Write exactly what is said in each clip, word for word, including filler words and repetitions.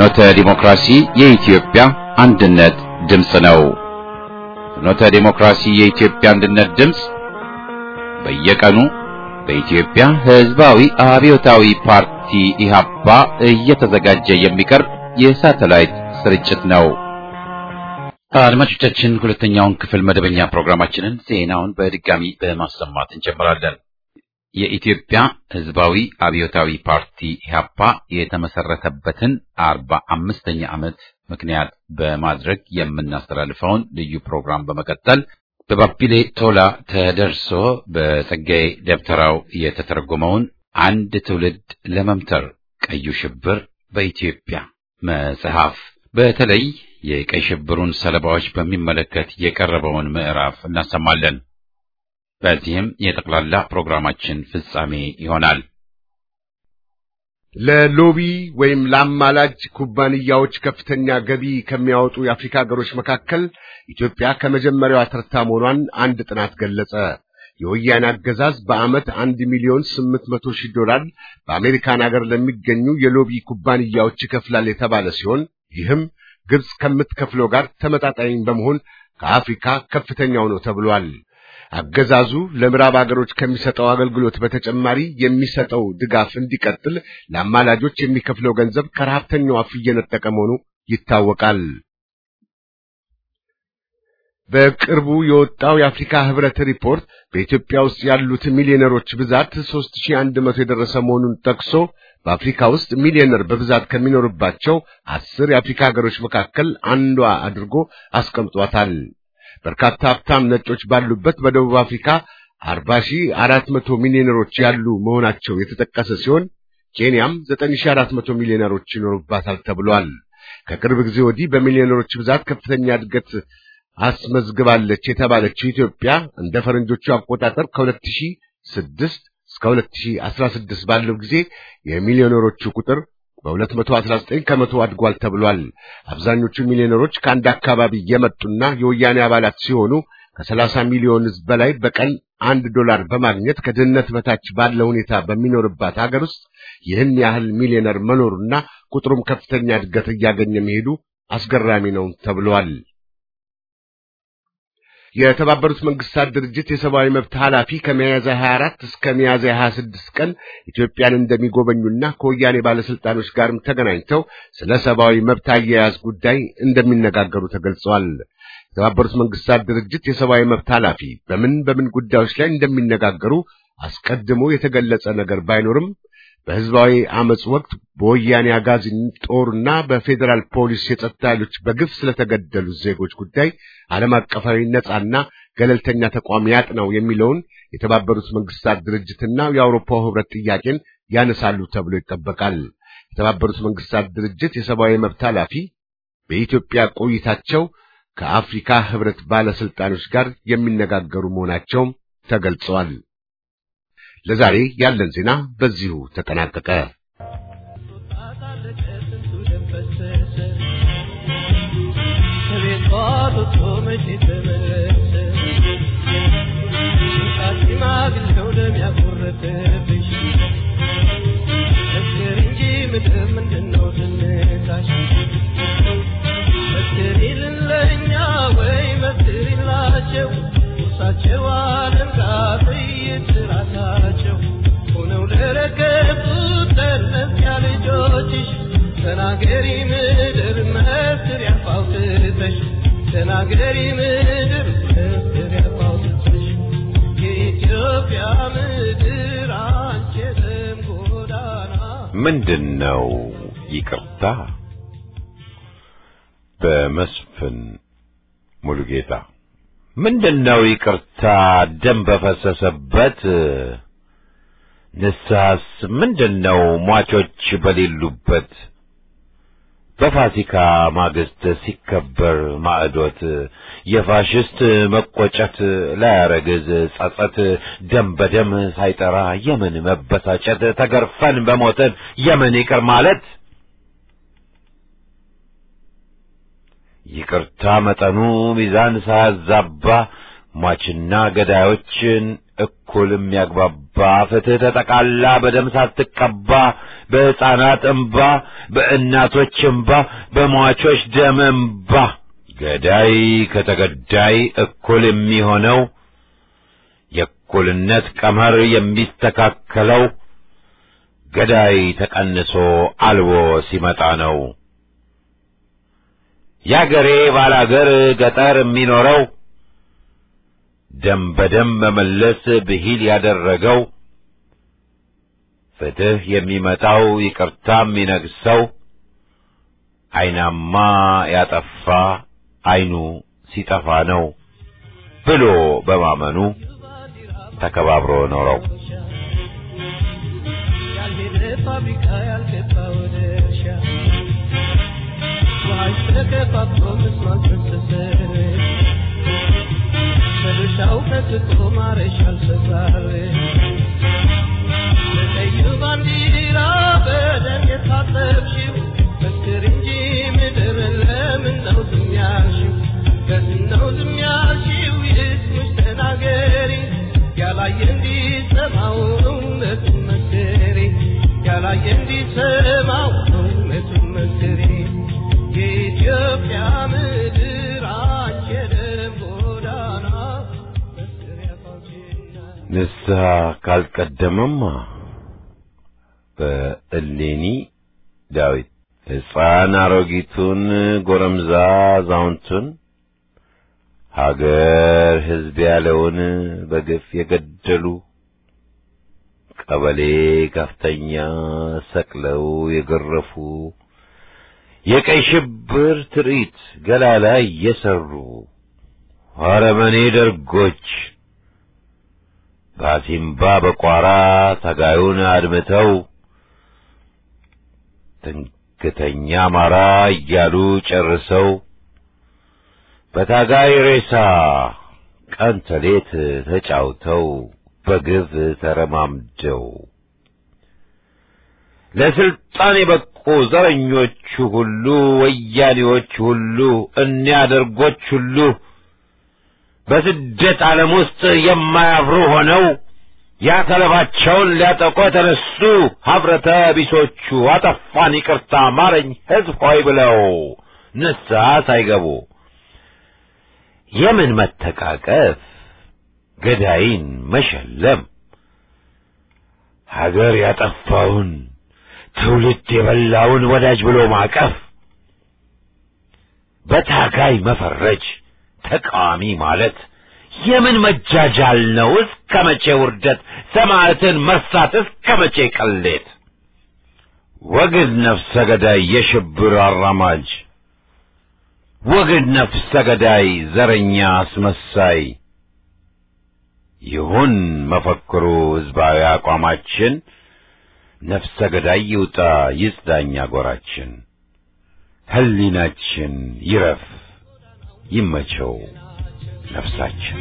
ፍኖተ ዲሞክራሲ የኢትዮጵያ አንድነት ድምፅ ነው። ፍኖተ ዲሞክራሲ የኢትዮጵያ አንድነት ድምፅ በየቀኑ በኢትዮጵያ ሕዝባዊ አብዮታዊ ፓርቲ ኢህአፓ እየተዘጋጀ የሚቀርብ የሳተላይት ስርጭት ነው። አድማጮቻችን፣ ሁለተኛውን ክፍል መደበኛ ፕሮግራማችንን ዜናውን በድጋሚ በማሰማት እንጀምራለን። የኢትዮጵያ ሕዝባዊ አብዮታዊ ፓርቲ ኢህአፓ የተመሰረተበትን አርባ አምስተኛ ዓመት ምክንያት በማድረግ የምናስተላልፈውን ልዩ ፕሮግራም በመቀጠል በባቢሌ ቶላ ተደርሶ በጸጋዬ ደብተራው የተተረጎመውን አንድ ትውልድ ለመምተር ቀዩ ሽብር በኢትዮጵያ መጽሐፍ በተለይ የቀይ ሽብሩን ሰለባዎች በሚመለከት የቀረበውን ምዕራፍ እናሰማለን። በዚህም የጠቅላላ ፕሮግራማችን ፍጻሜ ይሆናል። ለሎቢ ወይም ለአማላጅ ኩባንያዎች ከፍተኛ ገቢ ከሚያወጡ የአፍሪካ ሀገሮች መካከል ኢትዮጵያ ከመጀመሪያዋ ተርታ መሆኗን አንድ ጥናት ገለጸ። የወያኔ አገዛዝ በዓመት አንድ ሚሊዮን ስምንት መቶ ሺህ ዶላር በአሜሪካን ሀገር ለሚገኙ የሎቢ ኩባንያዎች ይከፍላል የተባለ ሲሆን ይህም ግብጽ ከምትከፍለው ጋር ተመጣጣኝ በመሆን ከአፍሪካ ከፍተኛው ነው ተብሏል። አገዛዙ ለምዕራብ ሀገሮች ከሚሰጠው አገልግሎት በተጨማሪ የሚሰጠው ድጋፍ እንዲቀጥል ለአማላጆች የሚከፍለው ገንዘብ ከረሃብተኛው አፍ እየነጠቀ መሆኑ ይታወቃል። በቅርቡ የወጣው የአፍሪካ ህብረት ሪፖርት በኢትዮጵያ ውስጥ ያሉት ሚሊዮነሮች ብዛት ሦስት ሺህ አንድ መቶ የደረሰ መሆኑን ጠቅሶ በአፍሪካ ውስጥ ሚሊዮነር በብዛት ከሚኖርባቸው አስር የአፍሪካ ሀገሮች መካከል አንዷ አድርጎ አስቀምጧታል። በርካታ ሀብታም ነጮች ባሉበት በደቡብ አፍሪካ አርባ ሺህ አራት መቶ ሚሊዮነሮች ያሉ መሆናቸው የተጠቀሰ ሲሆን ኬንያም ዘጠኝ ሺህ አራት መቶ ሚሊዮነሮች ይኖሩባታል ተብሏል። ከቅርብ ጊዜ ወዲህ በሚሊዮነሮች ብዛት ከፍተኛ እድገት አስመዝግባለች የተባለችው ኢትዮጵያ እንደ ፈረንጆቹ አቆጣጠር ከሁለት ሺህ ስድስት እስከ ሁለት ሺህ አስራ ስድስት ባለው ጊዜ የሚሊዮነሮቹ ቁጥር በሁለት መቶ አስራ ዘጠኝ ከመቶ አድጓል ተብሏል። አብዛኞቹ ሚሊዮነሮች ከአንድ አካባቢ የመጡና የወያኔ አባላት ሲሆኑ ከሰላሳ ሚሊዮን ሕዝብ በላይ በቀን አንድ ዶላር በማግኘት ከድህነት በታች ባለ ሁኔታ በሚኖርባት ሀገር ውስጥ ይህን ያህል ሚሊዮነር መኖሩና ቁጥሩም ከፍተኛ እድገት እያገኘ መሄዱ አስገራሚ ነው ተብሏል። የተባበሩት መንግስታት ድርጅት የሰብአዊ መብት ኃላፊ ከሚያዝያ ሃያ አራት እስከ ሚያዝያ ሃያ ስድስት ቀን ኢትዮጵያን እንደሚጎበኙና ከወያኔ ባለስልጣኖች ጋርም ተገናኝተው ስለ ሰብአዊ መብት አያያዝ ጉዳይ እንደሚነጋገሩ ተገልጿል። የተባበሩት መንግስታት ድርጅት የሰብአዊ መብት ኃላፊ በምን በምን ጉዳዮች ላይ እንደሚነጋገሩ አስቀድሞ የተገለጸ ነገር ባይኖርም በህዝባዊ አመጽ ወቅት በወያኔ አጋዚን ጦርና በፌደራል ፖሊስ የጸጥታ ኃይሎች በግፍ ስለተገደሉ ዜጎች ጉዳይ ዓለም አቀፋዊ ነጻና ገለልተኛ ተቋም ያጥናው የሚለውን የተባበሩት መንግስታት ድርጅትና የአውሮፓው ህብረት ጥያቄን ያነሳሉ ተብሎ ይጠበቃል። የተባበሩት መንግስታት ድርጅት የሰብአዊ መብት ኃላፊ በኢትዮጵያ ቆይታቸው ከአፍሪካ ህብረት ባለስልጣኖች ጋር የሚነጋገሩ መሆናቸው ተገልጿል። ለዛሬ ያለን ዜና በዚሁ ተጠናቀቀ። ተናገሪ ምድር መስር ያፋውትተሽ ተናገሪ ምድር መስር ያፋውትተሽ የኢትዮጵያ ምድር አንቺ ደም ጎዳና ምንድነው ይቅርታ? በመስፍን ሙሉጌታ። ምንድነው ይቅርታ? ደም በፈሰሰበት ንስሐስ ምንድነው? ሟቾች በሌሉበት በፋሲካ ማግስት ሲከበር ማዕዶት የፋሽስት መቆጨት ላያረግዝ ጸጸት ደም በደም ሳይጠራ የምን መበሳጨት ተገርፈን በሞትን የምን ይቅር ማለት ይቅርታ መጠኑ ሚዛን ሳያዛባ ሟችና ገዳዮችን እኩል የሚያግባባ ፍትህ ተጠቃላ በደም ሳትቀባ በሕፃናት እንባ በእናቶች እንባ በሟቾች ደም እንባ ገዳይ ከተገዳይ እኩል የሚሆነው የእኩልነት ቀመር የሚስተካከለው ገዳይ ተቀንሶ አልቦ ሲመጣ ነው። ያገሬ ባላገር ገጠር የሚኖረው ደም በደም መመለስ ብሂል ያደረገው ፍትህ የሚመጣው ይቅርታ የሚነግሰው አይናማ ያጠፋ አይኑ ሲጠፋ ነው ብሎ በማመኑ ተከባብሮ ኖረው ንስሐ ካልቀደመማ በእሌኒ ዳዊት ሕፃን አሮጊቱን ጎረምዛ አዛውንቱን ሀገር ሕዝብ ያለውን በግፍ የገደሉ ቀበሌ ከፍተኛ ሰቅለው የገረፉ የቀይ ሽብር ትርኢት ገላላ እየሰሩ አረመኔ ደርጎች ባሲምባ በቋራ ታጋዩን አድምተው ትንክተኛ አማራ እያሉ ጨርሰው በታጋይ ሬሳ ቀን ተሌት ተጫውተው በግፍ ተረማምደው ለስልጣን የበቁ ዘረኞቹ ሁሉ ወያኔዎች ሁሉ እኒያ ደርጎች ሁሉ በስደት ዓለም ውስጥ የማያፍሩ ሆነው ያተለባቸውን ሊያጠቁ የተነሱ ሀፍረተ ቢሶቹ አጠፋን ይቅርታ ማረኝ ሕዝብ ሆይ ብለው ንስሐ ሳይገቡ የምን መተቃቀፍ ገዳይን መሸለም ሀገር ያጠፋውን ትውልድ የበላውን ወዳጅ ብሎ ማቀፍ በታጋይ መፈረጅ ተቃዋሚ ማለት የምን መጃጃል ነው? እስከ መቼ ውርደት? ሰማዕትን መርሳት እስከ መቼ ቅሌት? ወግድ ነፍሰ ገዳይ የሽብር አራማጅ ወግድ ነፍሰ ገዳይ ዘረኛ አስመሳይ ይሁን መፈክሩ ሕዝባዊ አቋማችን ነፍሰ ገዳይ ይውጣ ይጽዳኛ ጎራችን ህሊናችን ይረፍ ይመቸው ነፍሳችን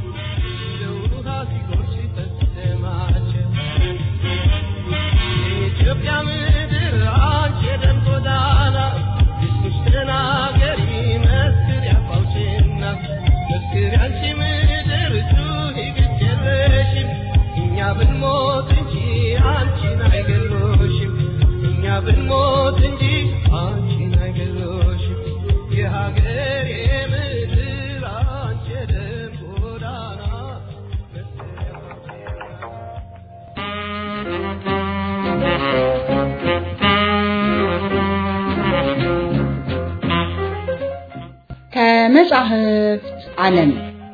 ኢትዮጵያ ምድር አንቺ ደም ጎዳና እስክስተና ገሪ መስክር ያፋውችና መስክር አንቺ ምድር ቱሂ ግጭለሽም እኛ ብንሞት እንጂ አንቺን አይገሎሽም እኛ ብንሞት እንጂ አንቺን አይገሎሽም የሀገሬ ምድር አንቺ ደም ጎዳና ከመጻሕፍት ዓለም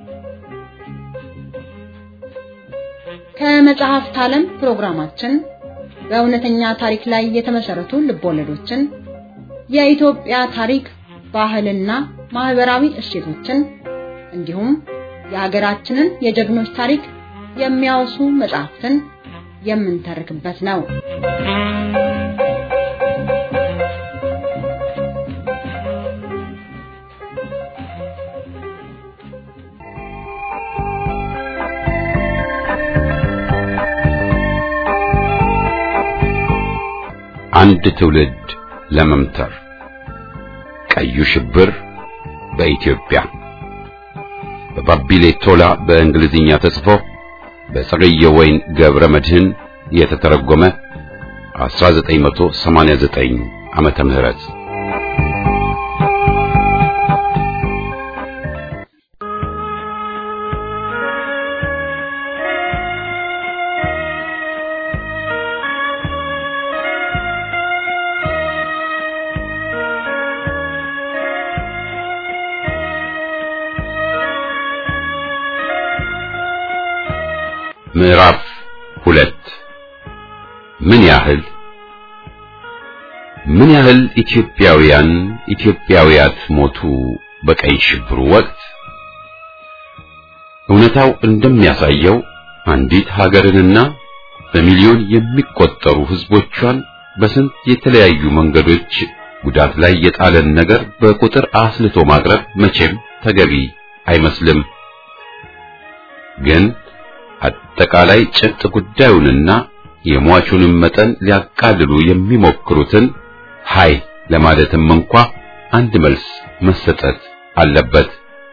ከመጻሕፍት ዓለም ፕሮግራማችን በእውነተኛ ታሪክ ላይ የተመሰረቱ ልቦለዶችን የኢትዮጵያ ታሪክ ባህልና ማህበራዊ እሴቶችን እንዲሁም የሀገራችንን የጀግኖች ታሪክ የሚያወሱ መጻሕፍትን የምንተርክበት ነው። አንድ ትውልድ ለመምተር ቀዩ ሽብር በኢትዮጵያ በባቢሌ ቶላ በእንግሊዝኛ ተጽፎ በጸገየ ወይን ገብረ መድህን የተተረጎመ አስራ ዘጠኝ መቶ ሰማንያ ዘጠኝ ዓመተ ምህረት ምዕራፍ ሁለት ምን ያህል ምን ያህል ኢትዮጵያውያን ኢትዮጵያውያት ሞቱ በቀይ ሽብሩ ወቅት። እውነታው እንደሚያሳየው አንዲት ሀገርንና በሚሊዮን የሚቆጠሩ ህዝቦቿን በስንት የተለያዩ መንገዶች ጉዳት ላይ የጣለን ነገር በቁጥር አስልቶ ማቅረብ መቼም ተገቢ አይመስልም። ግን አጠቃላይ ጭብጥ ጉዳዩንና የሟቹንም መጠን ሊያቃልሉ የሚሞክሩትን ሃይ ለማለትም እንኳ አንድ መልስ መሰጠት አለበት።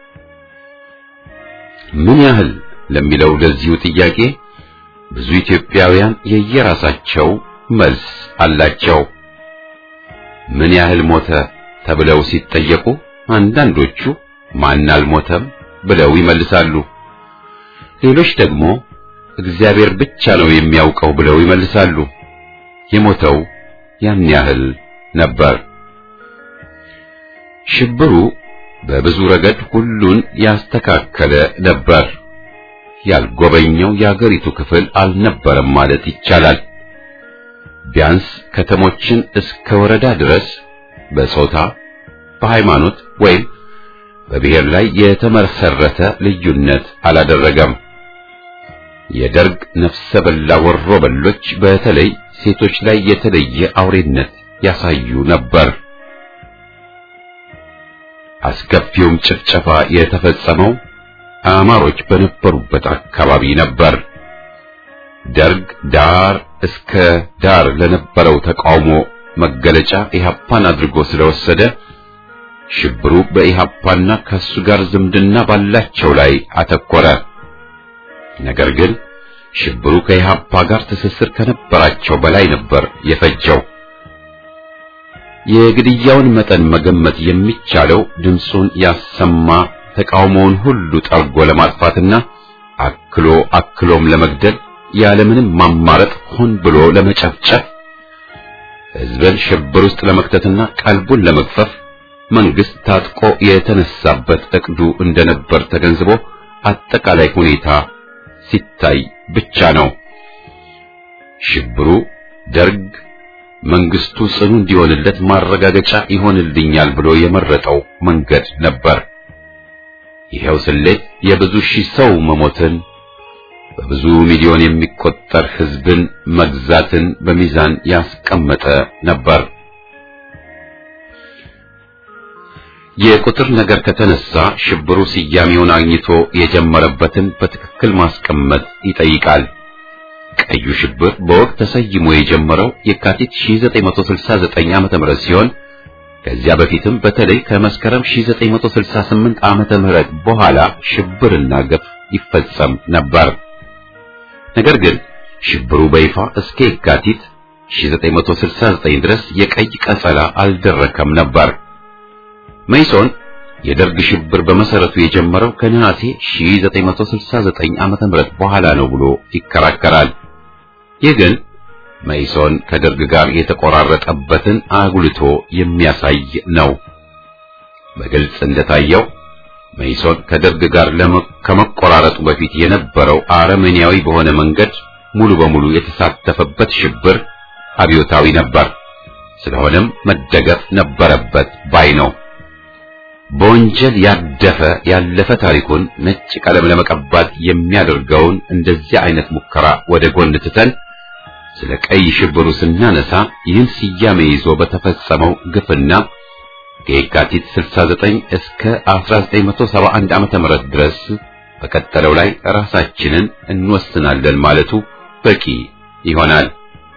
ምን ያህል ለሚለው ለዚሁ ጥያቄ ብዙ ኢትዮጵያውያን የየራሳቸው መልስ አላቸው። ምን ያህል ሞተ ተብለው ሲጠየቁ አንዳንዶቹ ማን አልሞተም ብለው ይመልሳሉ። ሌሎች ደግሞ እግዚአብሔር ብቻ ነው የሚያውቀው ብለው ይመልሳሉ። የሞተው ያን ያህል ነበር። ሽብሩ በብዙ ረገድ ሁሉን ያስተካከለ ነበር። ያልጎበኘው የአገሪቱ ክፍል አልነበረም ማለት ይቻላል። ቢያንስ ከተሞችን እስከ ወረዳ ድረስ በጾታ፣ በሃይማኖት ወይም በብሔር ላይ የተመሰረተ ልዩነት አላደረገም። የደርግ ነፍሰ በላ ወሮ በሎች በተለይ ሴቶች ላይ የተለየ አውሬነት ያሳዩ ነበር። አስከፊውም ጭፍጨፋ የተፈጸመው አማሮች በነበሩበት አካባቢ ነበር። ደርግ ዳር እስከ ዳር ለነበረው ተቃውሞ መገለጫ ኢህአፓን አድርጎ ስለወሰደ ሽብሩ በኢህአፓና ከሱ ጋር ዝምድና ባላቸው ላይ አተኮረ። ነገር ግን ሽብሩ ከኢህአፓ ጋር ትስስር ከነበራቸው በላይ ነበር የፈጀው። የግድያውን መጠን መገመት የሚቻለው ድምፁን ያሰማ ተቃውሞውን ሁሉ ጠርጎ ለማጥፋትና አክሎ አክሎም ለመግደል ያለምንም ማማረጥ ሆን ብሎ ለመጨፍጨፍ ህዝብን ሽብር ውስጥ ለመክተትና ቀልቡን ለመግፈፍ መንግስት ታጥቆ የተነሳበት እቅዱ እንደነበር ተገንዝቦ አጠቃላይ ሁኔታ ሲታይ ብቻ ነው። ሽብሩ ደርግ መንግስቱ ጽኑ እንዲሆንለት ማረጋገጫ ይሆንልኛል ብሎ የመረጠው መንገድ ነበር። ይሄው ስሌት የብዙ ሺህ ሰው መሞትን፣ በብዙ ሚሊዮን የሚቆጠር ህዝብን መግዛትን በሚዛን ያስቀመጠ ነበር። የቁጥር ነገር ከተነሳ ሽብሩ ስያሜውን አግኝቶ የጀመረበትን በትክክል ማስቀመጥ ይጠይቃል። ቀዩ ሽብር በወቅት ተሰይሞ የጀመረው የካቲት ሺህ ዘጠኝ መቶ ስልሳ ዘጠኝ ዓመተ ምህረት ሲሆን ከዚያ በፊትም በተለይ ከመስከረም ሺህ ዘጠኝ መቶ ስልሳ ስምንት ዓመተ ምህረት በኋላ ሽብርና ግፍ ይፈጸም ነበር። ነገር ግን ሽብሩ በይፋ እስከ የካቲት ሺህ ዘጠኝ መቶ ስልሳ ዘጠኝ ድረስ የቀይ ቀጸላ አልደረከም ነበር። መይሶን የደርግ ሽብር በመሰረቱ የጀመረው ከነሐሴ ሺህ ዘጠኝ መቶ ስልሳ ዘጠኝ ዓመተ ምህረት በኋላ ነው ብሎ ይከራከራል። ይህ ግን መይሶን ከደርግ ጋር የተቆራረጠበትን አጉልቶ የሚያሳይ ነው። በግልጽ እንደታየው መይሶን ከደርግ ጋር ከመቆራረጡ በፊት የነበረው አረመኔያዊ በሆነ መንገድ ሙሉ በሙሉ የተሳተፈበት ሽብር አብዮታዊ ነበር። ስለሆነም መደገፍ ነበረበት ባይ ነው። በወንጀል ያደፈ ያለፈ ታሪኩን ነጭ ቀለም ለመቀባት የሚያደርገውን እንደዚህ አይነት ሙከራ ወደ ጎን ትተን ስለ ቀይ ሽብሩ ስናነሳ ይህን ስያሜ ይዞ በተፈጸመው ግፍና ከየካቲት ስልሳ ዘጠኝ እስከ አስራ ዘጠኝ መቶ ሰባ አንድ ዓመተ ምህረት ድረስ በቀጠለው ላይ ራሳችንን እንወስናለን ማለቱ በቂ ይሆናል።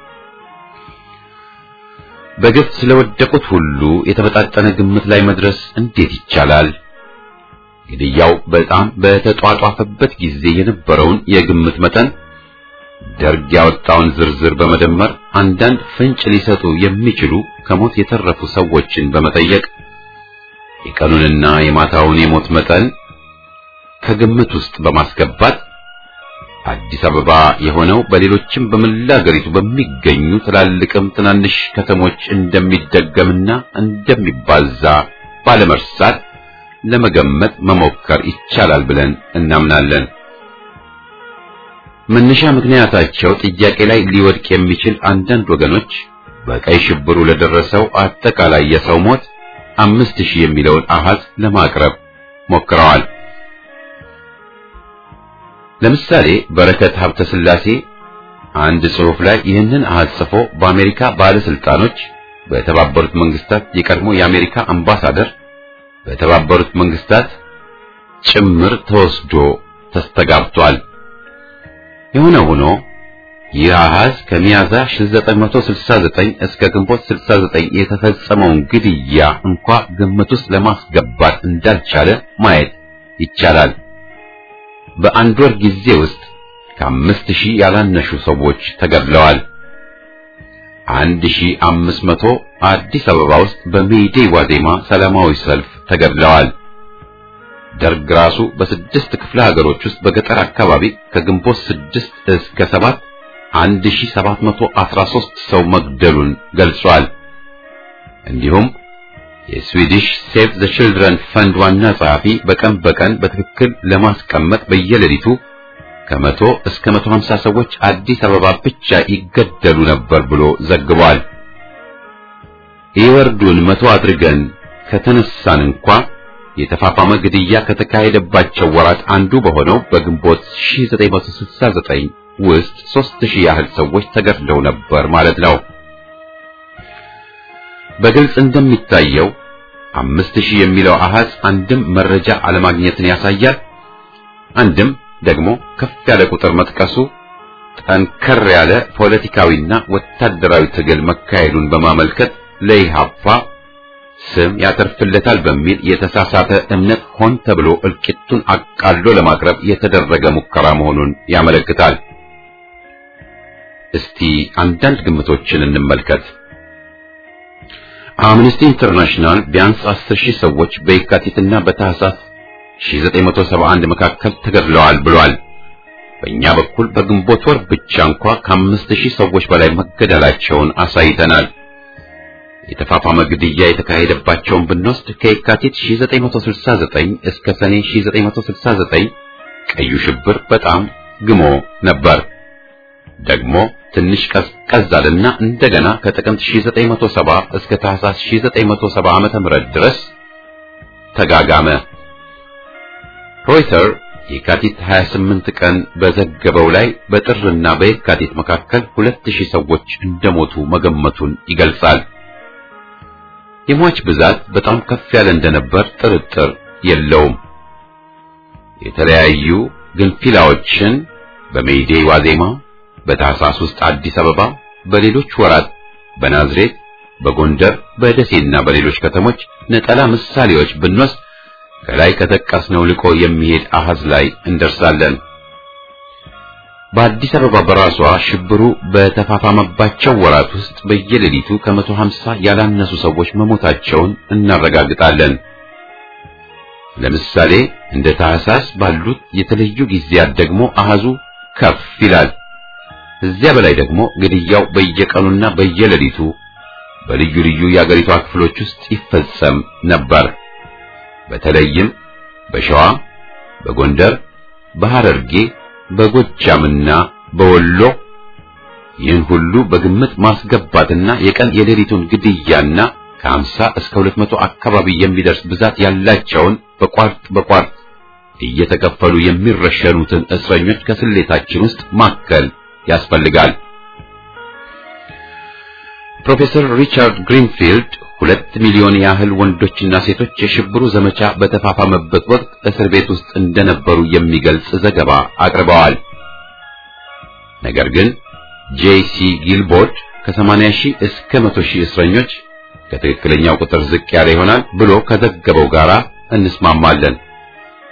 በግፍ ስለወደቁት ሁሉ የተመጣጠነ ግምት ላይ መድረስ እንዴት ይቻላል? ግድያው በጣም በተጧጧፈበት ጊዜ የነበረውን የግምት መጠን ደርግ ያወጣውን ዝርዝር በመደመር አንዳንድ ፍንጭ ሊሰጡ የሚችሉ ከሞት የተረፉ ሰዎችን በመጠየቅ የቀኑንና የማታውን የሞት መጠን ከግምት ውስጥ በማስገባት አዲስ አበባ የሆነው በሌሎችም በመላ አገሪቱ በሚገኙ ትላልቅም ትናንሽ ከተሞች እንደሚደገምና እንደሚባዛ ባለመርሳት ለመገመት መሞከር ይቻላል ብለን እናምናለን። መነሻ ምክንያታቸው ጥያቄ ላይ ሊወድቅ የሚችል አንዳንድ ወገኖች በቀይ ሽብሩ ለደረሰው አጠቃላይ የሰው ሞት አምስት ሺህ የሚለውን አሃዝ ለማቅረብ ሞክረዋል። ለምሳሌ በረከት ሀብተ ስላሴ አንድ ጽሑፍ ላይ ይህንን አሃዝ ጽፎ በአሜሪካ ባለስልጣኖች፣ በተባበሩት መንግስታት የቀድሞ የአሜሪካ አምባሳደር፣ በተባበሩት መንግስታት ጭምር ተወስዶ ተስተጋብቷል። የሆነ ሆኖ ይህ አሃዝ ከሚያዝያ ሺህ ዘጠኝ መቶ ስልሳ ዘጠኝ እስከ ግንቦት ስልሳ ዘጠኝ የተፈጸመውን ግድያ እንኳ ግምት ውስጥ ለማስገባት እንዳልቻለ ማየት ይቻላል። በአንድ ወር ጊዜ ውስጥ ከአምስት ሺህ ያላነሱ ሰዎች ተገድለዋል። አንድ ሺህ አምስት መቶ አዲስ አበባ ውስጥ በሜይዴይ ዋዜማ ሰላማዊ ሰልፍ ተገድለዋል። ደርግ ራሱ በስድስት ክፍለ ሀገሮች ውስጥ በገጠር አካባቢ ከግንቦት ስድስት እስከ ሰባት አንድ ሺህ ሰባት መቶ አስራ ሦስት ሰው መግደሉን ገልጿል። እንዲሁም የስዊዲሽ ሴቭ ዘ ቺልድረን ፈንድ ዋና ጸሐፊ በቀን በቀን በትክክል ለማስቀመጥ በየሌሊቱ ከመቶ እስከ መቶ ሀምሳ ሰዎች አዲስ አበባ ብቻ ይገደሉ ነበር ብሎ ዘግቧል። ይወርዱን መቶ አድርገን ከተነሳን እንኳ የተፋፋመ ግድያ ከተካሄደባቸው ወራት አንዱ በሆነው በግንቦት ሺህ ዘጠኝ መቶ ስልሳ ዘጠኝ ውስጥ ሦስት ሺህ ያህል ሰዎች ተገድለው ነበር ማለት ነው። በግልጽ እንደሚታየው አምስት ሺህ የሚለው አሃዝ አንድም መረጃ አለማግኘትን ያሳያል፣ አንድም ደግሞ ከፍ ያለ ቁጥር መጥቀሱ ጠንከር ያለ ፖለቲካዊና ወታደራዊ ትግል መካሄዱን በማመልከት ለኢህአፓ ስም ያተርፍለታል በሚል የተሳሳተ እምነት ሆን ተብሎ እልቂቱን አቃሎ ለማቅረብ የተደረገ ሙከራ መሆኑን ያመለክታል። እስቲ አንዳንድ ግምቶችን እንመልከት። አምነስቲ ኢንተርናሽናል ቢያንስ አስር ሺህ ሰዎች በየካቲትና በታህሳስ ሺህ ዘጠኝ መቶ ሰባ አንድ መካከል ተገድለዋል ብሏል። በእኛ በኩል በግንቦት ወር ብቻ እንኳ ከአምስት ሺህ ሰዎች በላይ መገደላቸውን አሳይተናል። የተፋፋመ ግድያ የተካሄደባቸውን ብንወስድ ከየካቲት ሺህ ዘጠኝ መቶ ስልሳ ዘጠኝ እስከ ሰኔ ሺህ ዘጠኝ መቶ ስልሳ ዘጠኝ ቀዩ ሽብር በጣም ግሞ ነበር። ደግሞ ትንሽ ቀዝቀዝ አለና እንደገና ከጥቅምት ሺህ ዘጠኝ መቶ ሰባ እስከ ታህሳስ ሺህ ዘጠኝ መቶ ሰባ ዓመተ ምህረት ድረስ ተጋጋመ። ሮይተር የካቲት ሀያ ስምንት ቀን በዘገበው ላይ በጥርና በየካቲት መካከል ሁለት ሺህ ሰዎች እንደሞቱ መገመቱን ይገልጻል። የሟች ብዛት በጣም ከፍ ያለ እንደነበር ጥርጥር የለውም። የተለያዩ ግንፊላዎችን በሜይዴይ ዋዜማ፣ በታህሳስ ውስጥ አዲስ አበባ፣ በሌሎች ወራት በናዝሬት፣ በጎንደር፣ በደሴና በሌሎች ከተሞች ነጠላ ምሳሌዎች ብንወስድ ከላይ ከጠቀስነው ልቆ የሚሄድ አሃዝ ላይ እንደርሳለን። በአዲስ አበባ በራሷ ሽብሩ በተፋፋመባቸው ወራት ውስጥ በየሌሊቱ ከመቶ ሀምሳ ያላነሱ ሰዎች መሞታቸውን እናረጋግጣለን። ለምሳሌ እንደ ታህሳስ ባሉት የተለዩ ጊዜያት ደግሞ አሃዙ ከፍ ይላል። እዚያ በላይ ደግሞ ግድያው በየቀኑና በየሌሊቱ በልዩ ልዩ የአገሪቷ ክፍሎች ውስጥ ይፈጸም ነበር። በተለይም በሸዋ፣ በጎንደር፣ በሐረርጌ፣ በጎጃምና በወሎ። ይህን ሁሉ በግምት ማስገባትና የቀን የሌሊቱን ግድያና ከሀምሳ እስከ ሁለት መቶ አካባቢ የሚደርስ ብዛት ያላቸውን በቋርጥ በቋርጥ እየተከፈሉ የሚረሸኑትን እስረኞች ከስሌታችን ውስጥ ማከል ያስፈልጋል። ፕሮፌሰር ሪቻርድ ግሪንፊልድ ሁለት ሚሊዮን ያህል ወንዶችና ሴቶች የሽብሩ ዘመቻ በተፋፋመበት ወቅት እስር ቤት ውስጥ እንደነበሩ የሚገልጽ ዘገባ አቅርበዋል። ነገር ግን ጄሲ ጊልቦርድ ከሰማንያ ሺህ እስከ መቶ ሺህ እስረኞች ከትክክለኛው ቁጥር ዝቅ ያለ ይሆናል ብሎ ከዘገበው ጋር እንስማማለን።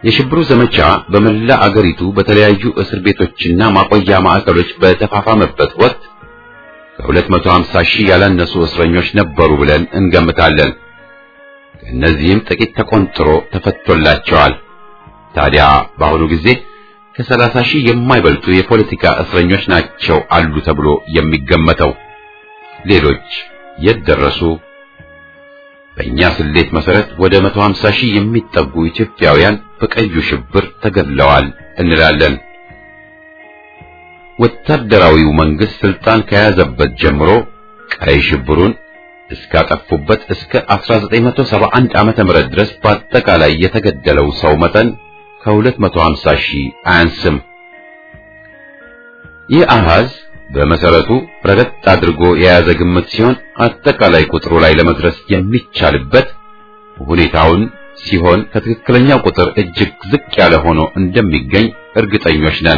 የሽብሩ ዘመቻ በመላ አገሪቱ በተለያዩ እስር ቤቶችና ማቆያ ማዕከሎች በተፋፋመበት ወቅት ከሁለት መቶ ሃምሳ ሺህ ያላነሱ እስረኞች ነበሩ ብለን እንገምታለን። ከእነዚህም ጥቂት ተቆንጥሮ ተፈቶላቸዋል። ታዲያ በአሁኑ ጊዜ ከሰላሳ ሺህ የማይበልጡ የፖለቲካ እስረኞች ናቸው አሉ ተብሎ የሚገመተው። ሌሎች የት ደረሱ? በእኛ ስሌት መሰረት ወደ መቶ ሃምሳ ሺህ የሚጠጉ ኢትዮጵያውያን በቀዩ ሽብር ተገድለዋል እንላለን። ወታደራዊው መንግስት ስልጣን ከያዘበት ጀምሮ ቀይ ሽብሩን እስካጠፉበት እስከ አስራ ዘጠኝ መቶ ሰባ አንድ ዓመተ ምህረት ድረስ በአጠቃላይ የተገደለው ሰው መጠን ከሁለት መቶ ሃምሳ ሺህ አያንስም። ይህ አሃዝ በመሰረቱ ረገጥ አድርጎ የያዘ ግምት ሲሆን አጠቃላይ ቁጥሩ ላይ ለመድረስ የሚቻልበት ሁኔታውን ሲሆን ከትክክለኛው ቁጥር እጅግ ዝቅ ያለ ሆኖ እንደሚገኝ እርግጠኞች ነን።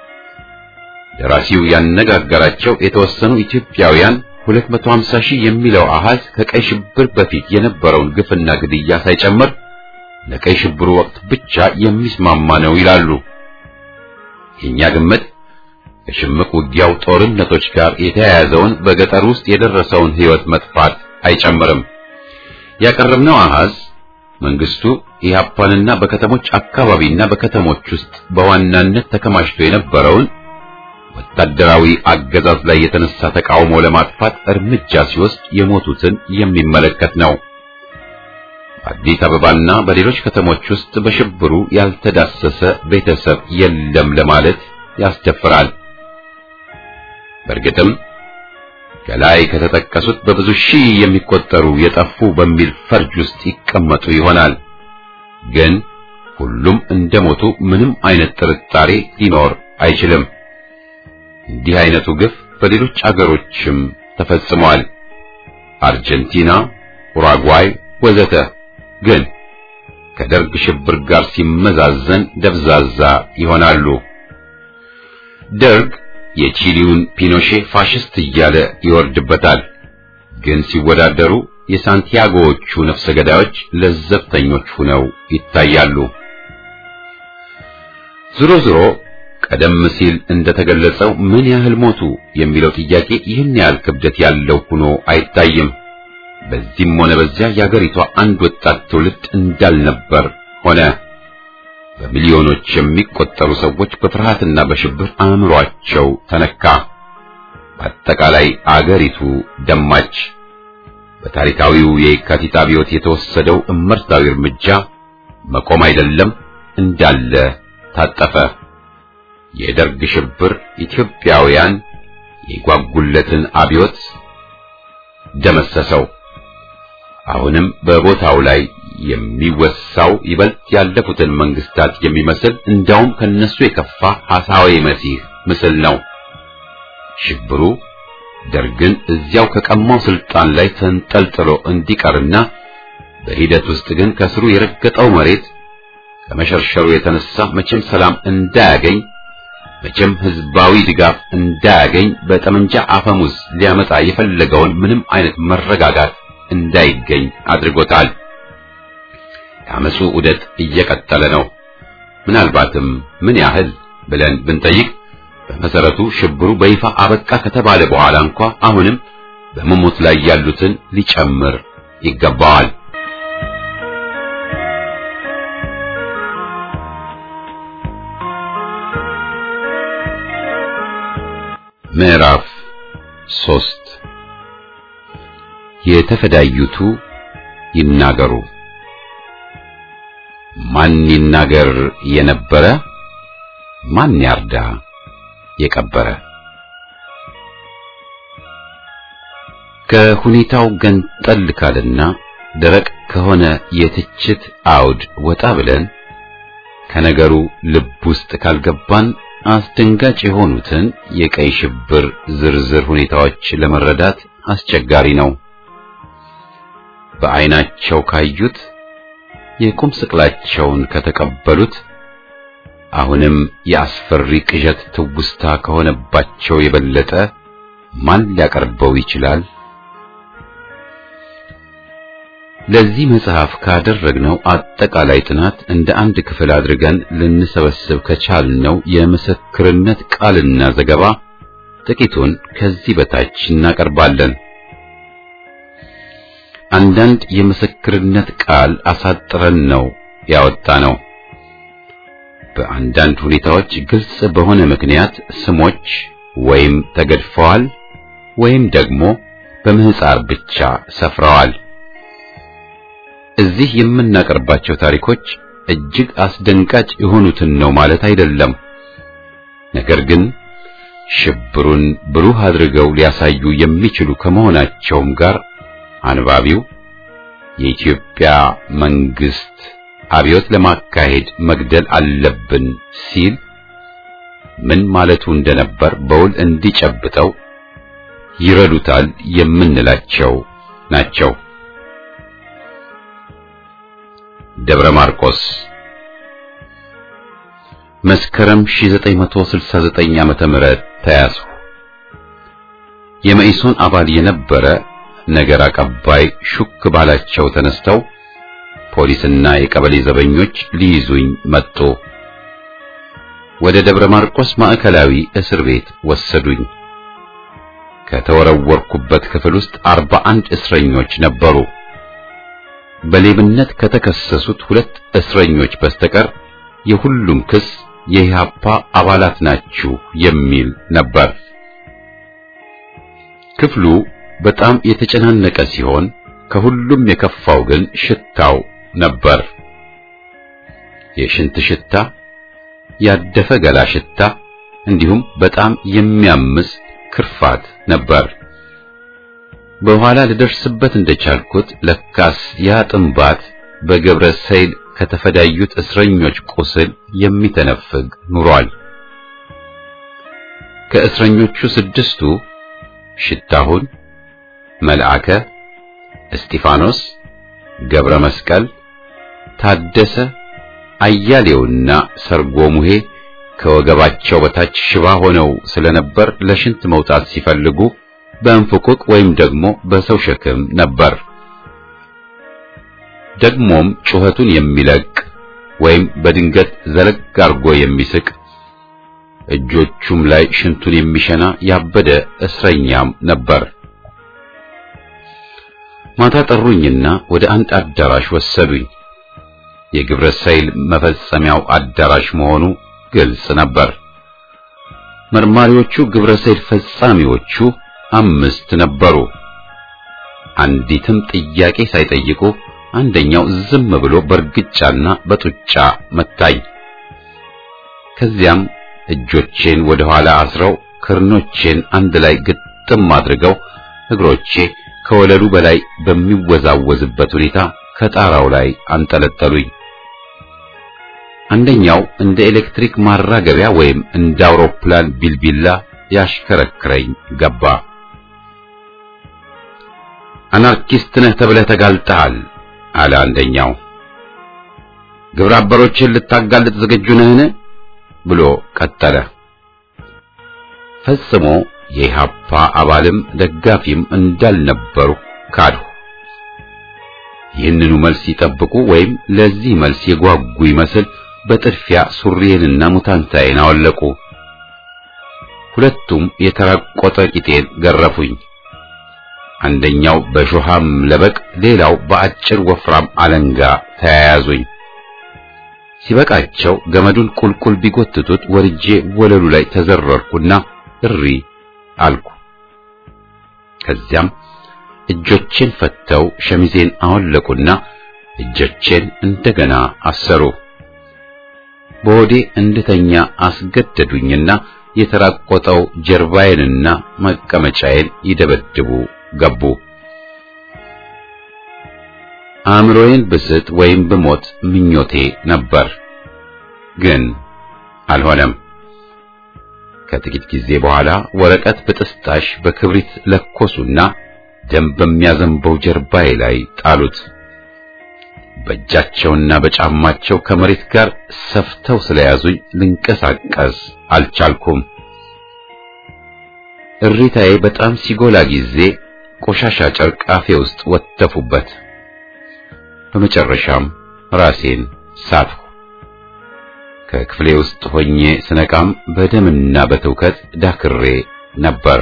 ደራሲው ያነጋገራቸው የተወሰኑ ኢትዮጵያውያን ሁለት መቶ ሃምሳ ሺህ የሚለው አሃዝ ከቀይ ሽብር በፊት የነበረውን ግፍና ግድያ ሳይጨምር ለቀይ ሽብሩ ወቅት ብቻ የሚስማማ ነው ይላሉ። የኛ ግምት ከሽምቅ ውጊያው ጦርነቶች ጋር የተያያዘውን በገጠር ውስጥ የደረሰውን ሕይወት መጥፋት አይጨምርም። ያቀረብነው አሃዝ መንግስቱ ኢህአፓንና በከተሞች አካባቢና በከተሞች ውስጥ በዋናነት ተከማችቶ የነበረውን ወታደራዊ አገዛዝ ላይ የተነሳ ተቃውሞ ለማጥፋት እርምጃ ሲወስድ የሞቱትን የሚመለከት ነው። አዲስ አበባና በሌሎች ከተሞች ውስጥ በሽብሩ ያልተዳሰሰ ቤተሰብ የለም ለማለት ያስደፍራል። በእርግጥም ከላይ ከተጠቀሱት በብዙ ሺህ የሚቆጠሩ የጠፉ በሚል ፈርጅ ውስጥ ይቀመጡ ይሆናል። ግን ሁሉም እንደሞቱ ምንም አይነት ጥርጣሬ ሊኖር አይችልም። እንዲህ አይነቱ ግፍ በሌሎች አገሮችም ተፈጽሟል። አርጀንቲና፣ ኡራጓይ ወዘተ። ግን ከደርግ ሽብር ጋር ሲመዛዘን ደብዛዛ ይሆናሉ። ደርግ የቺሊውን ፒኖሼ ፋሽስት እያለ ይወርድበታል። ግን ሲወዳደሩ የሳንቲያጎዎቹ ነፍሰ ገዳዮች ለዘብተኞች ሆነው ይታያሉ። ዞሮ ዞሮ ቀደም ሲል እንደተገለጸው ምን ያህል ሞቱ የሚለው ጥያቄ ይህን ያህል ክብደት ያለው ሆኖ አይታይም። በዚህም ሆነ በዚያ የአገሪቷ አንድ ወጣት ትውልድ እንዳልነበር ሆነ። በሚሊዮኖች የሚቆጠሩ ሰዎች በፍርሃትና በሽብር አእምሯቸው ተነካ። በአጠቃላይ አገሪቱ ደማች። በታሪካዊው የካቲት አብዮት የተወሰደው እመርታዊ እርምጃ መቆም አይደለም እንዳለ ታጠፈ። የደርግ ሽብር ኢትዮጵያውያን የጓጉለትን አብዮት ደመሰሰው። አሁንም በቦታው ላይ የሚወሳው ይበልጥ ያለፉትን መንግስታት የሚመስል እንዳውም ከነሱ የከፋ ሐሳዊ መሲህ ምስል ነው። ሽብሩ ደርግን እዚያው ከቀማው ስልጣን ላይ ተንጠልጥሎ እንዲቀርና በሂደት ውስጥ ግን ከስሩ የረገጠው መሬት ከመሸርሸሩ የተነሳ መቼም ሰላም እንዳያገኝ፣ መቼም ህዝባዊ ድጋፍ እንዳያገኝ በጠመንጃ አፈሙዝ ሊያመጣ የፈለገውን ምንም አይነት መረጋጋት እንዳይገኝ አድርጎታል። የአመፁ ዑደት እየቀጠለ ነው። ምናልባትም ምን ያህል ብለን ብንጠይቅ በመሰረቱ ሽብሩ በይፋ አበቃ ከተባለ በኋላ እንኳ አሁንም በመሞት ላይ ያሉትን ሊጨምር ይገባዋል። ምዕራፍ ሶስት የተፈዳዩቱ ይናገሩ። ማን ይናገር የነበረ? ማን ያርዳ የቀበረ? ከሁኔታው ገንጠል ካልና ደረቅ ከሆነ የትችት አውድ ወጣ ብለን ከነገሩ ልብ ውስጥ ካልገባን አስደንጋጭ የሆኑትን የቀይ ሽብር ዝርዝር ሁኔታዎች ለመረዳት አስቸጋሪ ነው። በአይናቸው ካዩት፣ የቁም ስቅላቸውን ከተቀበሉት፣ አሁንም የአስፈሪ ቅዠት ትውስታ ከሆነባቸው የበለጠ ማን ሊያቀርበው ይችላል? ለዚህ መጽሐፍ ካደረግነው አጠቃላይ ጥናት እንደ አንድ ክፍል አድርገን ልንሰበስብ ከቻልነው የምስክርነት ቃልና ዘገባ ጥቂቱን ከዚህ በታች እናቀርባለን። አንዳንድ የምስክርነት ቃል አሳጥረን ነው ያወጣነው። በአንዳንድ ሁኔታዎች ግልጽ በሆነ ምክንያት ስሞች ወይም ተገድፈዋል ወይም ደግሞ በምህፃር ብቻ ሰፍረዋል። እዚህ የምናቀርባቸው ታሪኮች እጅግ አስደንጋጭ የሆኑትን ነው ማለት አይደለም። ነገር ግን ሽብሩን ብሩህ አድርገው ሊያሳዩ የሚችሉ ከመሆናቸውም ጋር አንባቢው የኢትዮጵያ መንግስት አብዮት ለማካሄድ መግደል አለብን ሲል ምን ማለቱ እንደነበር በውል እንዲጨብጠው ይረዱታል የምንላቸው ናቸው። ደብረ ማርቆስ መስከረም ሺህ ዘጠኝ መቶ ስልሳ ዘጠኝ ዓመተ ምህረት ተያዙ። የመኢሶን አባል የነበረ ነገር አቀባይ ሹክ ባላቸው ተነስተው ፖሊስና የቀበሌ ዘበኞች ሊይዙኝ መጡ። ወደ ደብረ ማርቆስ ማዕከላዊ እስር ቤት ወሰዱኝ። ከተወረወርኩበት ክፍል ውስጥ አርባ አንድ እስረኞች ነበሩ። በሌብነት ከተከሰሱት ሁለት እስረኞች በስተቀር የሁሉም ክስ የኢህአፓ አባላት ናችሁ የሚል ነበር። ክፍሉ በጣም የተጨናነቀ ሲሆን ከሁሉም የከፋው ግን ሽታው ነበር። የሽንት ሽታ፣ ያደፈ ገላ ሽታ እንዲሁም በጣም የሚያምስ ክርፋት ነበር። በኋላ ልደርስበት እንደቻልኩት ለካስ ያ ጥንባት በገብረ ሰይል ከተፈዳዩት እስረኞች ቁስል የሚተነፍግ ኑሯል። ከእስረኞቹ ስድስቱ ሽታሁን፣ መልአከ፣ እስጢፋኖስ፣ ገብረ መስቀል፣ ታደሰ፣ አያሌውና ሰርጎ ሙሄ ከወገባቸው በታች ሽባ ሆነው ስለነበር ለሽንት መውጣት ሲፈልጉ በእንፍቁቅ ወይም ደግሞ በሰው ሸክም ነበር። ደግሞም ጩኸቱን የሚለቅ ወይም በድንገት ዘለግ አርጎ የሚስቅ እጆቹም ላይ ሽንቱን የሚሸና ያበደ እስረኛም ነበር። ማታ ጠሩኝና ወደ አንድ አዳራሽ ወሰዱኝ። የግብረ ሰይል መፈጸሚያው አዳራሽ መሆኑ ግልጽ ነበር። መርማሪዎቹ ግብረ ሰይል ፈጻሚዎቹ አምስት ነበሩ። አንዲትም ጥያቄ ሳይጠይቁ አንደኛው ዝም ብሎ በርግጫና በጡጫ መታኝ። ከዚያም እጆቼን ወደ ኋላ አስረው ክርኖቼን አንድ ላይ ግጥም አድርገው እግሮቼ ከወለሉ በላይ በሚወዛወዝበት ሁኔታ ከጣራው ላይ አንጠለጠሉኝ። አንደኛው እንደ ኤሌክትሪክ ማራገቢያ ወይም እንደ አውሮፕላን ቢልቢላ ያሽከረክረኝ ገባ። አናርኪስት ነህ ተብለህ ተጋልጠሃል አለ አንደኛው። ግብረ አበሮችን ልታጋልጥ ዝግጁ ነህን ብሎ ቀጠለ። ፈጽሞ የኢህአፓ አባልም ደጋፊም እንዳልነበሩ ካዱ። ይህንኑ መልስ ይጠብቁ ወይም ለዚህ መልስ የጓጉ ይመስል በጥድፊያ ሱሪዬንና ሙታንታዬን አወለቁ። ሁለቱም የተራቆጠ ቂጤን ገረፉኝ። አንደኛው በሾሃም ለበቅ፣ ሌላው በአጭር ወፍራም አለንጋ ተያያዙኝ። ሲበቃቸው ገመዱን ቁልቁል ቢጎትቱት ወርጄ ወለሉ ላይ ተዘረርኩና እሪ አልኩ። ከዚያም እጆቼን ፈተው ሸሚዜን አወለቁና እጆቼን እንደገና አሰሩ። በሆዴ እንድተኛ አስገደዱኝና የተራቆጠው ጀርባዬንና መቀመጫዬን ይደበድቡ ገቡ። አእምሮዬን ብስጥ ወይም ብሞት ምኞቴ ነበር፣ ግን አልሆነም። ከጥቂት ጊዜ በኋላ ወረቀት በጥስጣሽ በክብሪት ለኮሱና ደም በሚያዘንበው ጀርባዬ ላይ ጣሉት። በእጃቸውና በጫማቸው ከመሬት ጋር ሰፍተው ስለያዙኝ ልንቀሳቀስ አልቻልኩም። እሪታዬ በጣም ሲጎላ ጊዜ ቆሻሻ ጨርቅ አፌ ውስጥ ወተፉበት። በመጨረሻም ራሴን ሳትኩ። ከክፍሌ ውስጥ ሆኜ ስነቃም በደምና በትውከት ዳክሬ ነበር።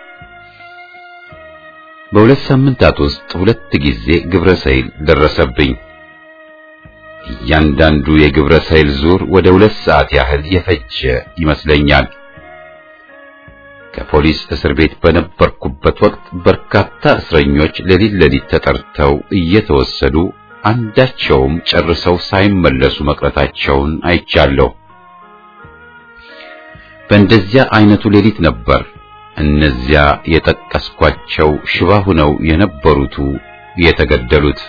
በሁለት ሳምንታት ውስጥ ሁለት ጊዜ ግብረ ሰይል ደረሰብኝ። እያንዳንዱ የግብረ ሰይል ዙር ወደ ሁለት ሰዓት ያህል የፈጀ ይመስለኛል። ከፖሊስ እስር ቤት በነበርኩበት ወቅት በርካታ እስረኞች ሌሊት ሌሊት ተጠርተው እየተወሰዱ አንዳቸውም ጨርሰው ሳይመለሱ መቅረታቸውን አይቻለሁ። በእንደዚያ አይነቱ ሌሊት ነበር እነዚያ የጠቀስኳቸው ሽባ ሆነው የነበሩቱ የተገደሉት።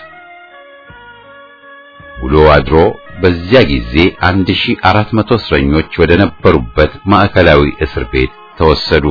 ውሎ አድሮ በዚያ ጊዜ አንድ ሺህ አራት መቶ እስረኞች ወደ ነበሩበት ማዕከላዊ እስር ቤት ተወሰዱ።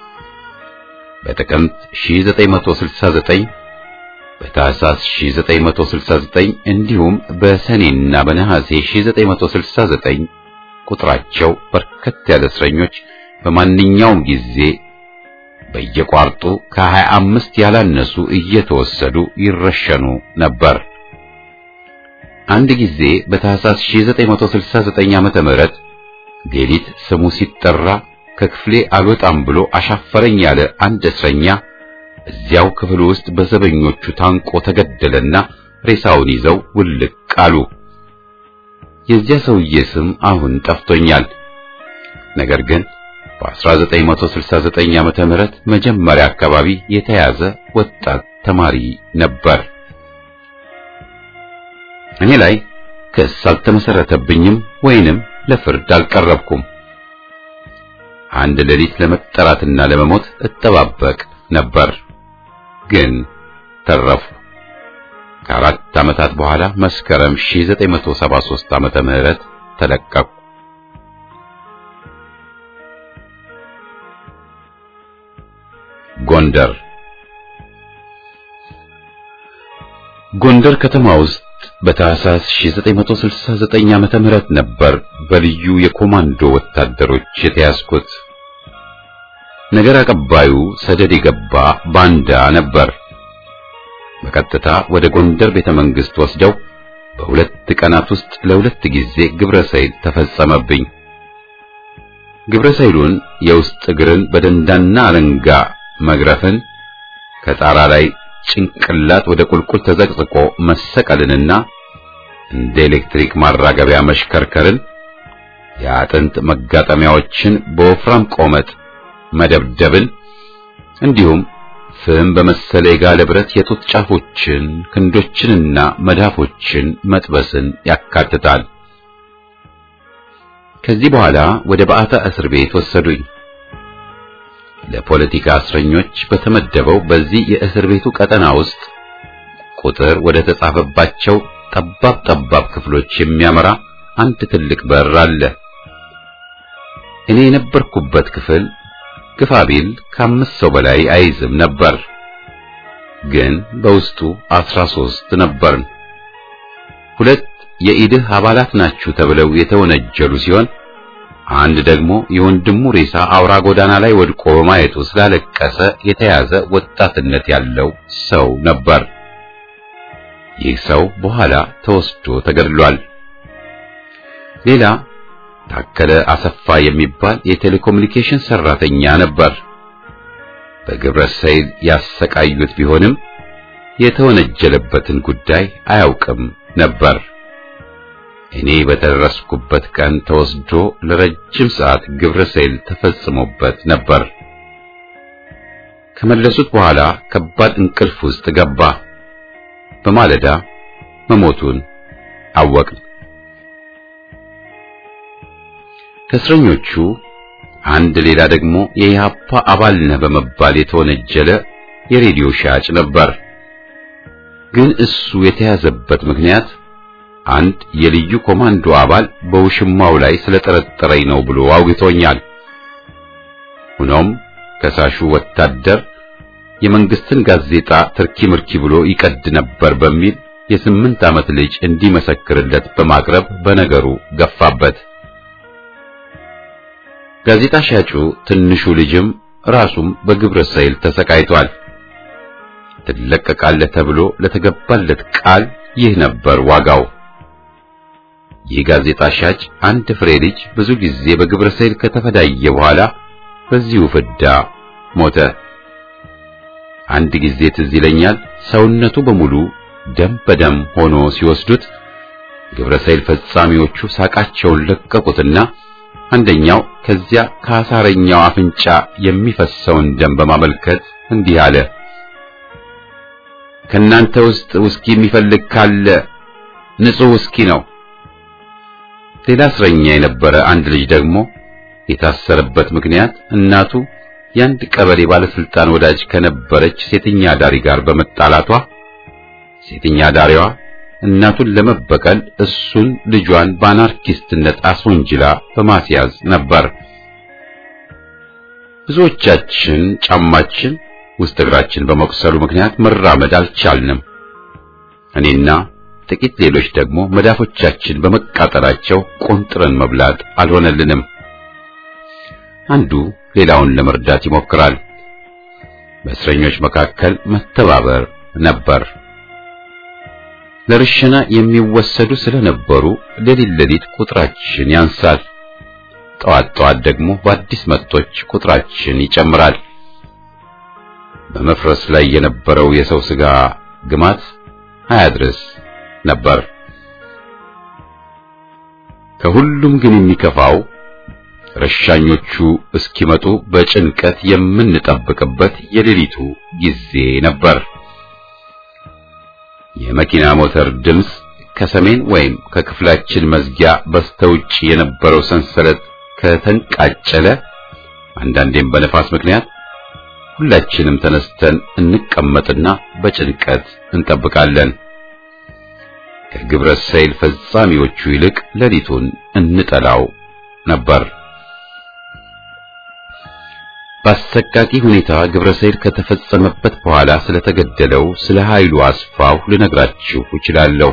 በጥቅምት ሺህ ዘጠኝ መቶ ስልሳ ዘጠኝ፣ በታህሳስ ሺህ ዘጠኝ መቶ ስልሳ ዘጠኝ እንዲሁም በሰኔና በነሐሴ ሺህ ዘጠኝ መቶ ስልሳ ዘጠኝ ቁጥራቸው በርከት ያለ እስረኞች በማንኛውም ጊዜ በየቋርጡ ከሀያ አምስት ያላነሱ እየተወሰዱ ይረሸኑ ነበር። አንድ ጊዜ በታህሳስ ሺህ ዘጠኝ መቶ ስልሳ ዘጠኝ ዓመተ ምህረት ሌሊት ስሙ ሲጠራ ከክፍሌ አልወጣም ብሎ አሻፈረኝ ያለ አንድ እስረኛ እዚያው ክፍል ውስጥ በዘበኞቹ ታንቆ ተገደለና ሬሳውን ይዘው ውልቅ አሉ። የዚያ ሰውዬ ስም አሁን ጠፍቶኛል። ነገር ግን በአስራ ዘጠኝ መቶ ስልሳ ዘጠኝ ዓመተ ምህረት መጀመሪያ አካባቢ የተያዘ ወጣት ተማሪ ነበር። እኔ ላይ ክስ አልተመሰረተብኝም ወይንም ለፍርድ አልቀረብኩም። አንድ ሌሊት ለመጠራትና ለመሞት እጠባበቅ ነበር፣ ግን ተረፉ። ከአራት ዓመታት በኋላ መስከረም ሺህ ዘጠኝ መቶ ሰባ ሦስት ዓመተ ምህረት ተለቀቁ። ጎንደር ጎንደር ከተማ ውስጥ በታህሳስ ሺህ ዘጠኝ መቶ ስልሳ ዘጠኝ ዓመተ ምህረት ነበር በልዩ የኮማንዶ ወታደሮች የተያዝኩት። ነገር አቀባዩ ሰደድ የገባ ባንዳ ነበር። በቀጥታ ወደ ጎንደር ቤተ መንግስት ወስደው በሁለት ቀናት ውስጥ ለሁለት ጊዜ ግብረ ሰይል ተፈጸመብኝ። ግብረ ሰይሉን የውስጥ እግርን በደንዳና አለንጋ መግረፍን፣ ከጣራ ላይ ጭንቅላት ወደ ቁልቁል ተዘቅዝቆ መሰቀልንና እንደ ኤሌክትሪክ ማራገቢያ መሽከርከርን፣ የአጥንት መጋጠሚያዎችን በወፍራም ቆመጥ መደብደብን፣ እንዲሁም ፍም በመሰለ የጋለ ብረት የጡት ጫፎችን፣ ክንዶችንና መዳፎችን መጥበስን ያካትታል። ከዚህ በኋላ ወደ ባዕታ እስር ቤት ወሰዱኝ። ለፖለቲካ እስረኞች በተመደበው በዚህ የእስር ቤቱ ቀጠና ውስጥ ቁጥር ወደ ተጻፈባቸው ጠባብ ጠባብ ክፍሎች የሚያመራ አንድ ትልቅ በር አለ። እኔ የነበርኩበት ክፍል ግፋ ቢል ከአምስት ሰው በላይ አይዝም ነበር፣ ግን በውስጡ አስራ ሦስት ነበርን። ሁለት የኢድህ አባላት ናችሁ ተብለው የተወነጀሉ ሲሆን አንድ ደግሞ የወንድሙ ሬሳ አውራ ጎዳና ላይ ወድቆ በማየቱ ስላለቀሰ የተያዘ ወጣትነት ያለው ሰው ነበር። ይህ ሰው በኋላ ተወስዶ ተገድሏል። ሌላ ታከለ አሰፋ የሚባል የቴሌኮሙኒኬሽን ሰራተኛ ነበር። በግብረ ሰይል ያሰቃዩት ቢሆንም የተወነጀለበትን ጉዳይ አያውቅም ነበር። እኔ በተደረስኩበት ቀን ተወስዶ ለረጅም ሰዓት ግብረ ሰይል ተፈጽሞበት ነበር። ከመለሱት በኋላ ከባድ እንቅልፍ ውስጥ ገባ። በማለዳ መሞቱን አወቅን። ከእስረኞቹ አንድ ሌላ ደግሞ የኢህአፓ አባል ነህ በመባል የተወነጀለ የሬዲዮ ሻጭ ነበር። ግን እሱ የተያዘበት ምክንያት አንድ የልዩ ኮማንዶ አባል በውሽማው ላይ ስለጠረጠረኝ ነው ብሎ አውግቶኛል። ሆኖም ከሳሹ ወታደር የመንግስትን ጋዜጣ ትርኪ ምርኪ ብሎ ይቀድ ነበር በሚል የስምንት ዓመት ልጅ እንዲመሰክርለት በማቅረብ በነገሩ ገፋበት። ጋዜጣ ሻጩ ትንሹ ልጅም ራሱም በግብረ ሰይል ተሰቃይቷል። ትለቀቃለህ ተብሎ ለተገባለት ቃል ይህ ነበር ዋጋው። ይህ ጋዜጣ ሻጭ አንድ ፍሬ ልጅ ብዙ ጊዜ በግብረ ሰይል ከተፈዳየ በኋላ በዚሁ ፍዳ ሞተ። አንድ ጊዜ ትዝ ይለኛል፣ ሰውነቱ በሙሉ ደም በደም ሆኖ ሲወስዱት ግብረ ሰይል ፈጻሚዎቹ ሳቃቸውን ለቀቁትና አንደኛው ከዚያ ከአሳረኛው አፍንጫ የሚፈሰውን ደም በማመልከት እንዲህ አለ፣ ከናንተ ውስጥ ውስኪ የሚፈልግ ካለ ንጹህ ውስኪ ነው። ሌላ እስረኛ የነበረ አንድ ልጅ ደግሞ የታሰረበት ምክንያት እናቱ የአንድ ቀበሌ ባለስልጣን ወዳጅ ከነበረች ሴተኛ ዳሪ ጋር በመጣላቷ ሴተኛ ዳሪዋ እናቱን ለመበቀል እሱን ልጇን በአናርኪስትነት አስወንጅላ በማስያዝ ነበር። ብዙዎቻችን ጫማችን ውስጥ እግራችን በመቁሰሉ ምክንያት መራመድ አልቻልንም። እኔና ጥቂት ሌሎች ደግሞ መዳፎቻችን በመቃጠላቸው ቆንጥረን መብላት አልሆነልንም። አንዱ ሌላውን ለመርዳት ይሞክራል። በእስረኞች መካከል መተባበር ነበር። ለርሽና የሚወሰዱ ስለነበሩ ሌሊት ሌሊት ቁጥራችን ያንሳል። ጠዋት ጠዋት ደግሞ በአዲስ መጥቶች ቁጥራችን ይጨምራል። በመፍረስ ላይ የነበረው የሰው ስጋ ግማት አያድርስ ነበር። ከሁሉም ግን የሚከፋው ረሻኞቹ እስኪመጡ በጭንቀት የምንጠብቅበት የሌሊቱ ጊዜ ነበር። የመኪና ሞተር ድምፅ ከሰሜን ወይም ከክፍላችን መዝጊያ በስተውጭ የነበረው ሰንሰለት ከተንቃጨለ፣ አንዳንዴም በነፋስ ምክንያት ሁላችንም ተነስተን እንቀመጥና በጭንቀት እንጠብቃለን። ከግብረ ሰይል ፈጻሚዎቹ ይልቅ ሌሊቱን እንጠላው ነበር። በአሰቃቂ ሁኔታ ግብረ ሰይል ከተፈጸመበት በኋላ ስለተገደለው ስለ ኃይሉ አስፋው ልነግራችሁ እችላለሁ።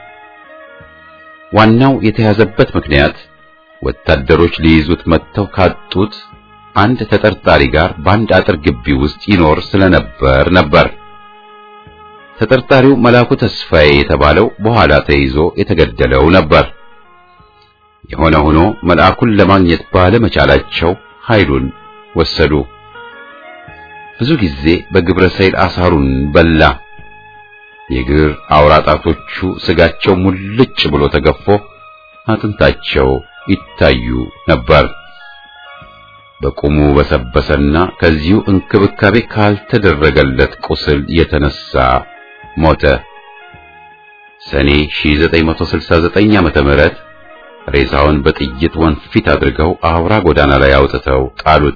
ዋናው የተያዘበት ምክንያት ወታደሮች ሊይዙት መጥተው ካጡት አንድ ተጠርጣሪ ጋር በአንድ አጥር ግቢ ውስጥ ይኖር ስለነበር ነበር። ተጠርጣሪው መላኩ ተስፋዬ የተባለው በኋላ ተይዞ የተገደለው ነበር። የሆነ ሆኖ መልአኩን ለማግኘት ባለመቻላቸው ኃይሉን ወሰዱ። ብዙ ጊዜ በግብረ ሰይል አሳሩን በላ። የግር አውራጣቶቹ ስጋቸው ሙልጭ ብሎ ተገፎ አጥንታቸው ይታዩ ነበር። በቁሙ በሰበሰና ከዚሁ እንክብካቤ ካልተደረገለት ቁስል የተነሳ ሞተ። ሰኔ ሺህ ዘጠኝ መቶ ስልሳ ዘጠኝ ዓመተ ምህረት ሬሳውን በጥይት ወንፊት አድርገው አውራ ጎዳና ላይ አውጥተው ጣሉት።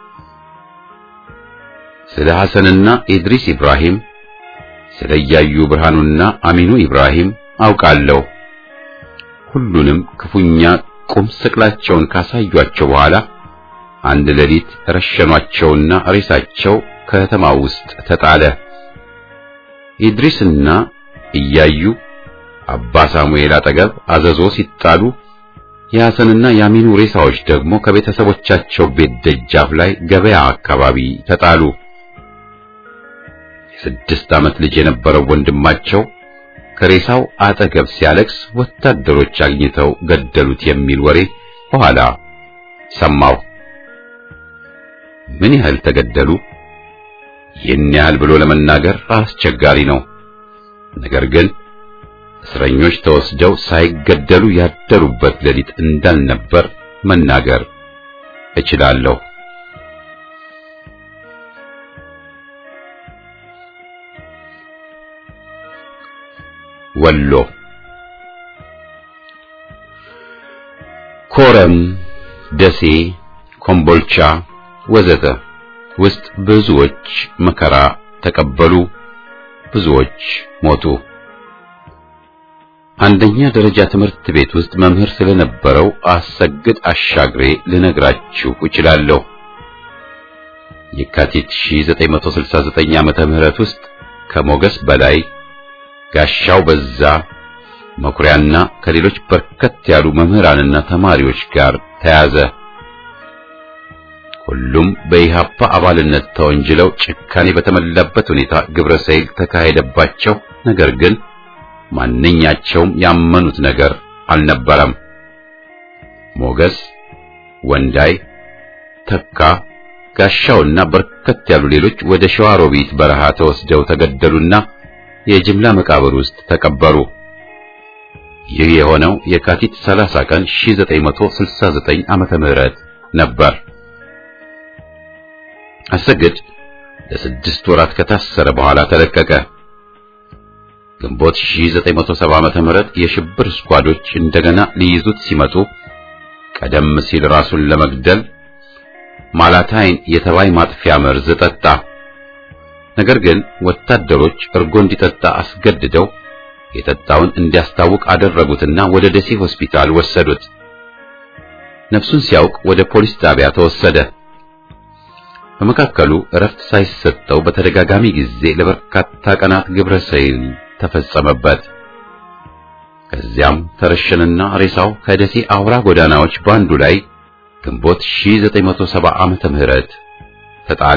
ስለ ሐሰንና ኢድሪስ ኢብራሂም፣ ስለ ያዩ ብርሃኑና አሚኑ ኢብራሂም አውቃለሁ። ሁሉንም ክፉኛ ቁም ስቅላቸውን ካሳዩአቸው በኋላ አንድ ሌሊት ረሸኗቸውና ሬሳቸው ከተማ ውስጥ ተጣለ። ኢድሪስና እያዩ አባ ሳሙኤል አጠገብ አዘዞ ሲጣሉ፣ የሐሰንና የአሚኑ ሬሳዎች ደግሞ ከቤተሰቦቻቸው ቤት ደጃፍ ላይ ገበያ አካባቢ ተጣሉ። የስድስት ዓመት ልጅ የነበረው ወንድማቸው ከሬሳው አጠገብ ሲያለቅስ ወታደሮች አግኝተው ገደሉት የሚል ወሬ በኋላ ሰማሁ። ምን ያህል ተገደሉ? ይህን ያህል ብሎ ለመናገር አስቸጋሪ ነው። ነገር ግን እስረኞች ተወስደው ሳይገደሉ ያደሩበት ሌሊት እንዳልነበር መናገር እችላለሁ። ወሎ ኮረም፣ ደሴ፣ ኮምቦልቻ ወዘተ ውስጥ ብዙዎች መከራ ተቀበሉ፣ ብዙዎች ሞቱ። አንደኛ ደረጃ ትምህርት ቤት ውስጥ መምህር ስለነበረው አሰግድ አሻግሬ ልነግራችሁ እችላለሁ። የካቲት ሺህ ዘጠኝ መቶ ስልሳ ዘጠኝ ዓመተ ምህረት ውስጥ ከሞገስ በላይ፣ ጋሻው በዛ፣ መኩሪያና ከሌሎች በርከት ያሉ መምህራንና ተማሪዎች ጋር ተያዘ። ሁሉም በኢሃፓ አባልነት ተወንጅለው ጭካኔ በተሞላበት ሁኔታ ግብረ ሰይል ተካሄደባቸው። ነገር ግን ማንኛቸውም ያመኑት ነገር አልነበረም። ሞገስ፣ ወንዳይ፣ ተካ፣ ጋሻውና በርከት ያሉ ሌሎች ወደ ሸዋሮቢት በረሃ ተወስደው ተገደሉና የጅምላ መቃብር ውስጥ ተቀበሩ። ይህ የሆነው የካቲት ሰላሳ ቀን ሺህ ዘጠኝ መቶ ስልሳ ዘጠኝ ዓመተ ምህረት ነበር። አሰግድ ለስድስት ወራት ከታሰረ በኋላ ተለቀቀ። ግንቦት ሺህ ዘጠኝ መቶ ሰባ ዓመተ ምህረት የሽብር ስኳዶች እንደገና ሊይዙት ሲመጡ ቀደም ሲል ራሱን ለመግደል ማላታይን የተባይ ማጥፊያ መርዝ ጠጣ። ነገር ግን ወታደሮች እርጎ እንዲጠጣ አስገድደው የጠጣውን እንዲያስታውቅ አደረጉትና ወደ ደሴ ሆስፒታል ወሰዱት። ነፍሱን ሲያውቅ ወደ ፖሊስ ጣቢያ ተወሰደ። በመካከሉ እረፍት ሳይሰጠው በተደጋጋሚ ጊዜ ለበርካታ ቀናት ግብረ ሰይል ተፈጸመበት። ከዚያም ተረሸነና ሬሳው ከደሴ አውራ ጎዳናዎች ባንዱ ላይ ግንቦት ሺህ ዘጠኝ መቶ ሰባ ዓመተ ምህረት ተጣለ።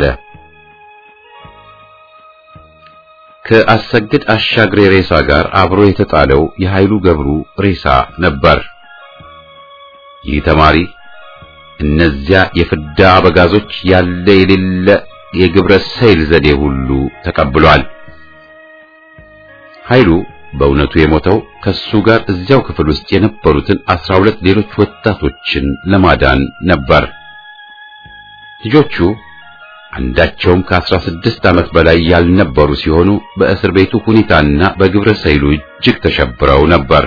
ከአሰግድ አሻግሬ ሬሳ ጋር አብሮ የተጣለው የኃይሉ ገብሩ ሬሳ ነበር። ይህ ተማሪ እነዚያ የፍዳ አበጋዞች ያለ የሌለ የግብረ ሰይል ዘዴ ሁሉ ተቀብሏል። ኃይሉ በእውነቱ የሞተው ከሱ ጋር እዚያው ክፍል ውስጥ የነበሩትን አስራ ሁለት ሌሎች ወጣቶችን ለማዳን ነበር። ልጆቹ አንዳቸውም ከአስራ ስድስት ዓመት በላይ ያልነበሩ ሲሆኑ በእስር ቤቱ ሁኔታና በግብረ ሰይሉ እጅግ ተሸብረው ነበር።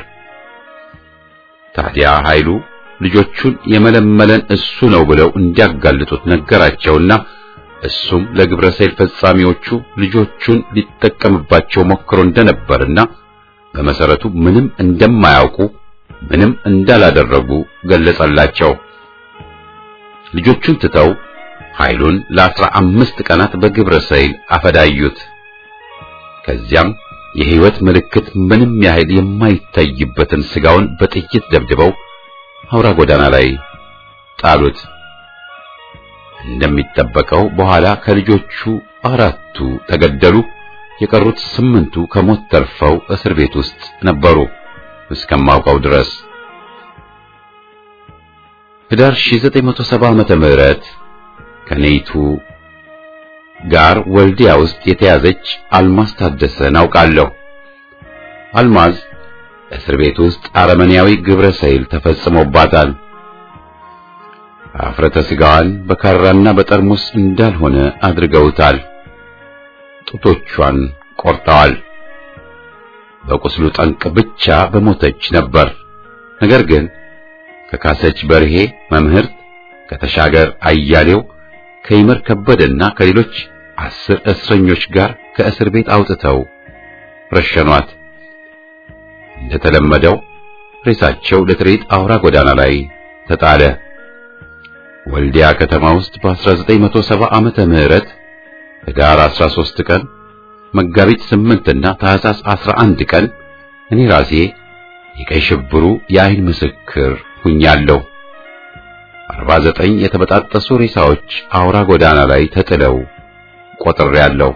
ታዲያ ኃይሉ ልጆቹን የመለመለን እሱ ነው ብለው እንዲያጋልጡት ነገራቸውና እሱም ለግብረ ሰይል ፈጻሚዎቹ ልጆቹን ሊጠቀምባቸው ሞክሮ እንደነበርና በመሰረቱ ምንም እንደማያውቁ ምንም እንዳላደረጉ ገለጸላቸው። ልጆቹን ትተው ኃይሉን ለአስራ አምስት ቀናት በግብረ ሰይል አፈዳዩት። ከዚያም የህይወት ምልክት ምንም ያህል የማይታይበትን ስጋውን በጥይት ደብድበው አውራ ጎዳና ላይ ጣሉት። እንደሚጠበቀው በኋላ ከልጆቹ አራቱ ተገደሉ። የቀሩት ስምንቱ ከሞት ተርፈው እስር ቤት ውስጥ ነበሩ እስከማውቀው ድረስ። ህዳር ሺህ ዘጠኝ መቶ ሰባ ዓመተ ምህረት ከኔይቱ ጋር ወልዲያ ውስጥ የተያዘች አልማዝ ታደሰን አውቃለሁ። አልማዝ እስር ቤት ውስጥ አረመኔያዊ ግብረ ሰይል ተፈጽሞባታል። አፍረተ ስጋዋን በካራና በጠርሙስ እንዳልሆነ አድርገውታል። ጡቶቿን ቆርጠዋል። በቁስሉ ጠንቅ ብቻ በሞተች ነበር። ነገር ግን ከካሰች በርሄ መምህርት፣ ከተሻገር አያሌው፣ ከይመር ከበደና ከሌሎች አስር እስረኞች ጋር ከእስር ቤት አውጥተው ረሸኗት። እንደተለመደው ሬሳቸው ለትርኢት አውራ ጎዳና ላይ ተጣለ። ወልዲያ ከተማ ውስጥ በአስራ ዘጠኝ መቶ ሰባ ዓመተ ምህረት ህዳር አስራ ሦስት ቀን፣ መጋቢት ስምንት እና ታህሳስ አስራ አንድ ቀን እኔ ራሴ የቀይ ሽብሩ የአይን ምስክር ሁኛለሁ። አርባ ዘጠኝ የተበጣጠሱ ሬሳዎች አውራ ጎዳና ላይ ተጥለው ቆጥሬያለሁ።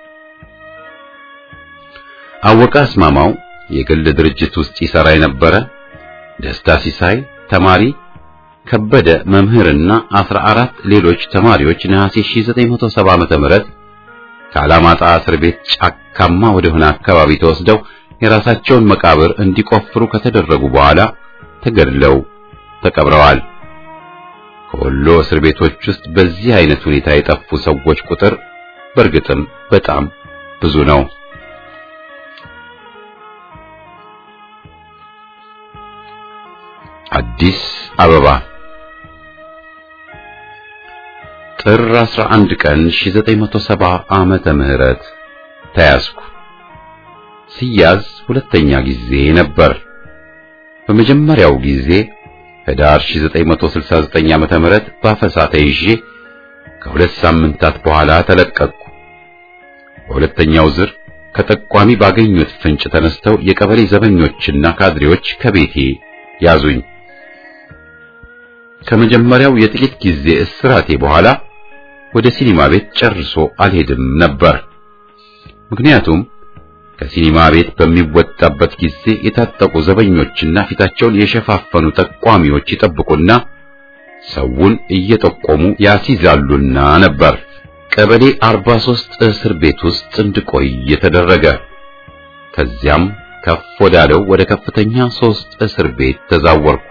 አወቀ አስማማው የግል ድርጅት ውስጥ ይሰራ የነበረ፣ ደስታ ሲሳይ ተማሪ፣ ከበደ መምህርና አስራ አራት ሌሎች ተማሪዎች ነሐሴ ሺህ ዘጠኝ መቶ ሰባ ዓመተ ምህረት ከአላማጣ እስር ቤት ጫካማ ወደ ሆነ አካባቢ ተወስደው የራሳቸውን መቃብር እንዲቆፍሩ ከተደረጉ በኋላ ተገድለው ተቀብረዋል። ከወሎ እስር ቤቶች ውስጥ በዚህ አይነት ሁኔታ የጠፉ ሰዎች ቁጥር በእርግጥም በጣም ብዙ ነው። አዲስ አበባ ጥር አስራ አንድ ቀን ሺህ ዘጠኝ መቶ ሰባ ዓመተ ምህረት ተያዝኩ። ሲያዝ ሁለተኛ ጊዜ ነበር። በመጀመሪያው ጊዜ ህዳር ሺህ ዘጠኝ መቶ ስልሳ ዘጠኝ ዓመተ ምህረት በአፈሳ ተይዤ ከሁለት ሳምንታት በኋላ ተለቀቅኩ። በሁለተኛው ዝር ከጠቋሚ ባገኙት ፍንጭ ተነስተው የቀበሌ ዘበኞችና ካድሬዎች ከቤቴ ያዙኝ። ከመጀመሪያው የጥቂት ጊዜ እስራቴ በኋላ ወደ ሲኒማ ቤት ጨርሶ አልሄድም ነበር። ምክንያቱም ከሲኒማ ቤት በሚወጣበት ጊዜ የታጠቁ ዘበኞችና ፊታቸውን የሸፋፈኑ ጠቋሚዎች ይጠብቁና ሰውን እየጠቆሙ ያሲዛሉና ነበር። ቀበሌ አርባ ሦስት እስር ቤት ውስጥ እንድቆይ የተደረገ። ከዚያም ከፍ ወዳለው ወደ ከፍተኛ ሦስት እስር ቤት ተዛወርኩ።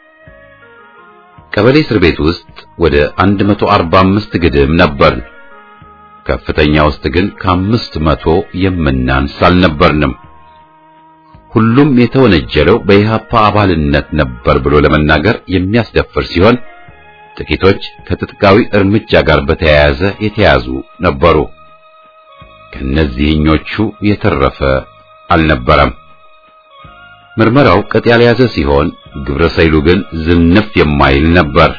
ቀበሌ እስር ቤት ውስጥ ወደ አንድ መቶ አርባ አምስት ግድም ነበር። ከፍተኛ ውስጥ ግን ከአምስት መቶ የምናንስ አልነበርንም። ሁሉም የተወነጀለው በኢህአፓ አባልነት ነበር ብሎ ለመናገር የሚያስደፍር ሲሆን ጥቂቶች ከትጥቃዊ እርምጃ ጋር በተያያዘ የተያዙ ነበሩ። ከነዚህኞቹ የተረፈ አልነበረም። ምርመራው ቅጥ ያልያዘ ሲሆን ግብረሰይሉ ግን ዝንፍ የማይል ነበር።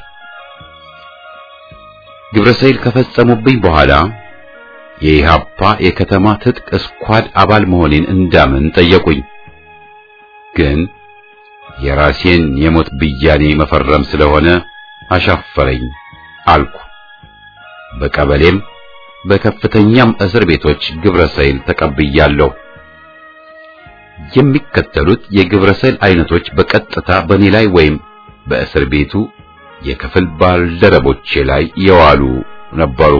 ግብረሰይል ከፈጸሙብኝ በኋላ የኢህአፓ የከተማ ትጥቅ ስኳድ አባል መሆኔን እንዳምን ጠየቁኝ። ግን የራሴን የሞት ብያኔ መፈረም ስለሆነ አሻፈረኝ አልኩ። በቀበሌም በከፍተኛም እስር ቤቶች ግብረሰይል ተቀብያለሁ። የሚከተሉት የግብረሰይል አይነቶች በቀጥታ በኔ ላይ ወይም በእስር ቤቱ የክፍል ባልደረቦቼ ላይ የዋሉ ነበሩ።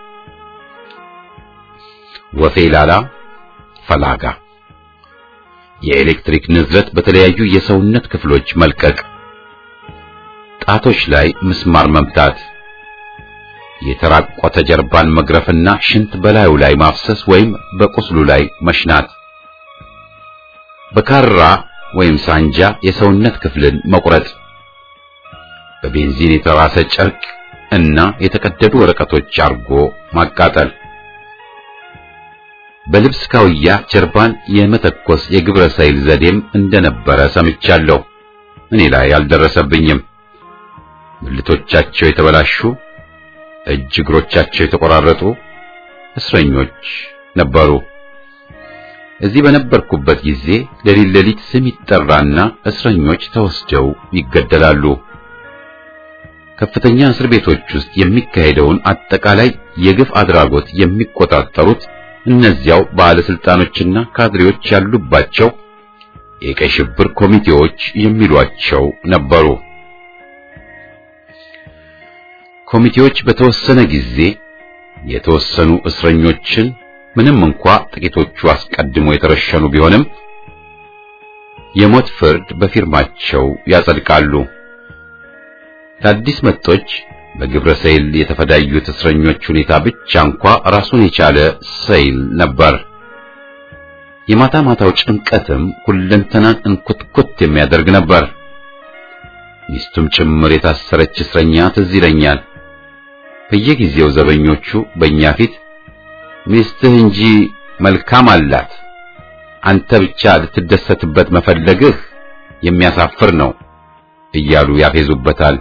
ወፌላላ ፈላጋ፣ የኤሌክትሪክ ንዝረት በተለያዩ የሰውነት ክፍሎች መልቀቅ፣ ጣቶች ላይ ምስማር መምታት፣ የተራቆተ ጀርባን መግረፍና ሽንት በላዩ ላይ ማፍሰስ ወይም በቁስሉ ላይ መሽናት፣ በካራ ወይም ሳንጃ የሰውነት ክፍልን መቁረጥ፣ በቤንዚን የተራሰ ጨርቅ እና የተቀደዱ ወረቀቶች አርጎ ማቃጠል፣ በልብስ ካውያ ጀርባን የመተኮስ የግብረሰይል ዘዴም እንደነበረ ሰምቻለሁ። እኔ ላይ አልደረሰብኝም። ብልቶቻቸው የተበላሹ፣ እጅ እግሮቻቸው የተቆራረጡ እስረኞች ነበሩ። እዚህ በነበርኩበት ጊዜ ሌሊት ሌሊት ስም ይጠራና እስረኞች ተወስደው ይገደላሉ። ከፍተኛ እስር ቤቶች ውስጥ የሚካሄደውን አጠቃላይ የግፍ አድራጎት የሚቆጣጠሩት እነዚያው ባለስልጣኖችና ካድሬዎች ያሉባቸው የቀይ ሽብር ኮሚቴዎች የሚሏቸው ነበሩ። ኮሚቴዎች በተወሰነ ጊዜ የተወሰኑ እስረኞችን ምንም እንኳ ጥቂቶቹ አስቀድሞ የተረሸኑ ቢሆንም የሞት ፍርድ በፊርማቸው ያጸድቃሉ። አዲስ መጦች በግብረሰይል የተፈዳዩት እስረኞች ሁኔታ ብቻ እንኳ ራሱን የቻለ ሰይል ነበር። የማታ ማታው ጭንቀትም ሁለንተናን እንኩትኩት የሚያደርግ ነበር። ሚስቱም ጭምር የታሰረች እስረኛ ትዝ ይለኛል። በየጊዜው ዘበኞቹ በእኛ ፊት ሚስትህ እንጂ መልካም አላት፣ አንተ ብቻ ልትደሰትበት መፈለግህ የሚያሳፍር ነው እያሉ ያፌዙበታል።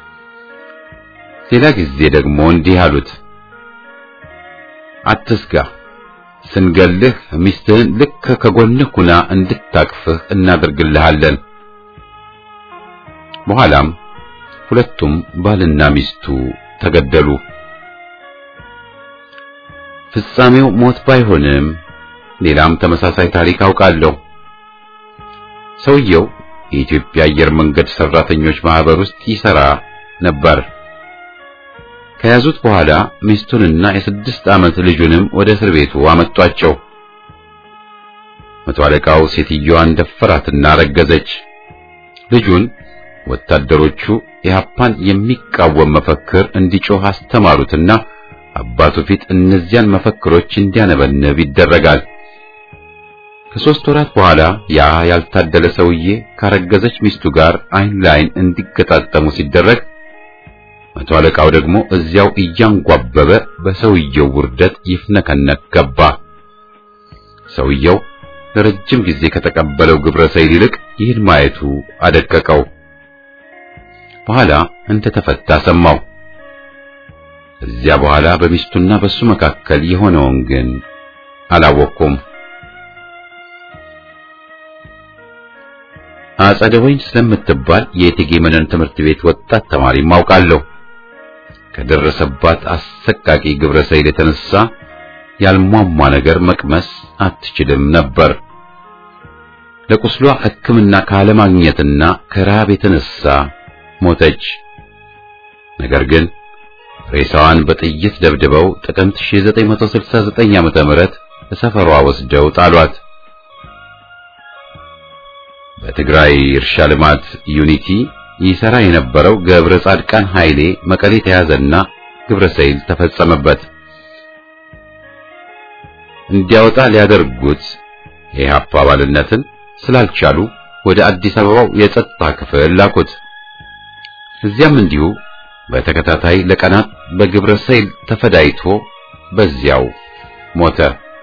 ሌላ ጊዜ ደግሞ እንዲህ አሉት፣ አትስጋ፣ ስንገልህ ሚስትህን ልክ ከጎንህ ኩና እንድታቅፍህ እናደርግልሃለን። በኋላም ሁለቱም ባልና ሚስቱ ተገደሉ። ፍጻሜው ሞት ባይሆንም ሌላም ተመሳሳይ ታሪክ አውቃለሁ። ሰውየው የኢትዮጵያ አየር መንገድ ሰራተኞች ማህበር ውስጥ ይሰራ ነበር። ከያዙት በኋላ ሚስቱንና የስድስት ዓመት ልጁንም ወደ እስር ቤቱ አመጧቸው። መቶ አለቃው ሴትዮዋን ደፈራትና ረገዘች። ልጁን ወታደሮቹ ኢህአፓን የሚቃወም መፈክር እንዲጮህ አስተማሩትና አባቱ ፊት እነዚያን መፈክሮች እንዲያነበንብ ይደረጋል። ከሦስት ወራት በኋላ ያ ያልታደለ ሰውዬ ካረገዘች ሚስቱ ጋር አይን ላይን እንዲገጣጠሙ ሲደረግ መቶ አለቃው ደግሞ እዚያው እያንጓበበ በሰውየው ውርደት ይፍነከነክ ገባ። ሰውየው ለረጅም ጊዜ ከተቀበለው ግብረሰይል ይልቅ ይህን ማየቱ አደቀቀው። በኋላ እንደተፈታ ሰማው። እዚያ በኋላ በሚስቱና በሱ መካከል የሆነውን ግን አላወቅኩም። አጸደ ወይን ስለምትባል የእቴጌ መነን ትምህርት ቤት ወጣት ተማሪ ማውቃለሁ። ከደረሰባት አሰቃቂ ግብረሰይል የተነሳ ያልሟሟ ነገር መቅመስ አትችልም ነበር። ለቁስሏ ሕክምና ካለማግኘትና ከረሃብ የተነሳ ሞተች። ነገር ግን ሬሳዋን በጥይት ደብድበው ጥቅምት ሺህ ዘጠኝ መቶ ስልሳ ዘጠኝ ዓመተ ምህረት በሰፈሯ ወስደው ጣሏት። በትግራይ እርሻ ልማት ዩኒቲ ይሰራ የነበረው ገብረ ጻድቃን ኃይሌ መቀሌ ተያዘና ግብረ ሰይል ተፈጸመበት። እንዲያወጣ ሊያደርጉት የኢህአፓ አባልነትን ስላልቻሉ ወደ አዲስ አበባው የጸጥታ ክፍል ላኩት። እዚያም እንዲሁ በተከታታይ ለቀናት በግብረ ሰይል ተፈዳይቶ በዚያው ሞተ።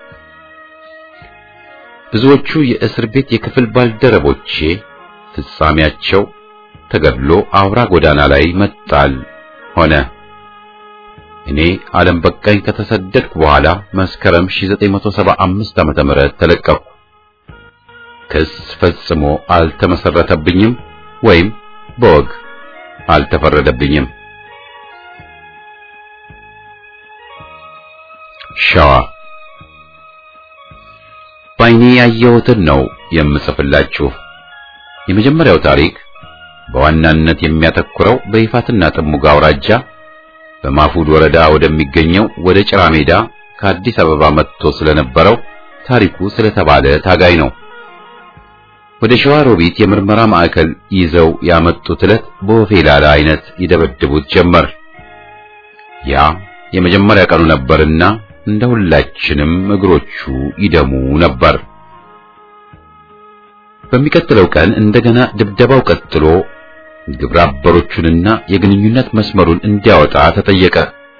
ብዙዎቹ የእስር ቤት የክፍል ባልደረቦቼ ፍጻሜያቸው ተገድሎ አውራ ጎዳና ላይ መጣል ሆነ። እኔ ዓለም በቃኝ ከተሰደድኩ በኋላ መስከረም ሺህ ዘጠኝ መቶ ሰባ አምስት ዓመተ ምህረት ተለቀቅኩ። ክስ ፈጽሞ አልተመሰረተብኝም ወይም በወግ አልተፈረደብኝም። ሸዋ ባይኔ ያየሁትን ነው የምጽፍላችሁ። የመጀመሪያው ታሪክ በዋናነት የሚያተኩረው በይፋትና ጥሙጋ አውራጃ በማፉድ ወረዳ ወደሚገኘው ወደ ጭራ ሜዳ ከአዲስ አበባ መጥቶ ስለነበረው ታሪኩ ስለተባለ ታጋይ ነው። ወደ ሸዋ ሮቢት የምርመራ ማዕከል ይዘው ያመጡት ዕለት በወፌላላ አይነት ይደበድቡት ጀመር። ያ የመጀመሪያ ቀኑ ነበርና እንደ ሁላችንም እግሮቹ ይደሙ ነበር። በሚቀጥለው ቀን እንደገና ድብደባው ቀጥሎ ግብረ አበሮቹንና የግንኙነት መስመሩን እንዲያወጣ ተጠየቀ።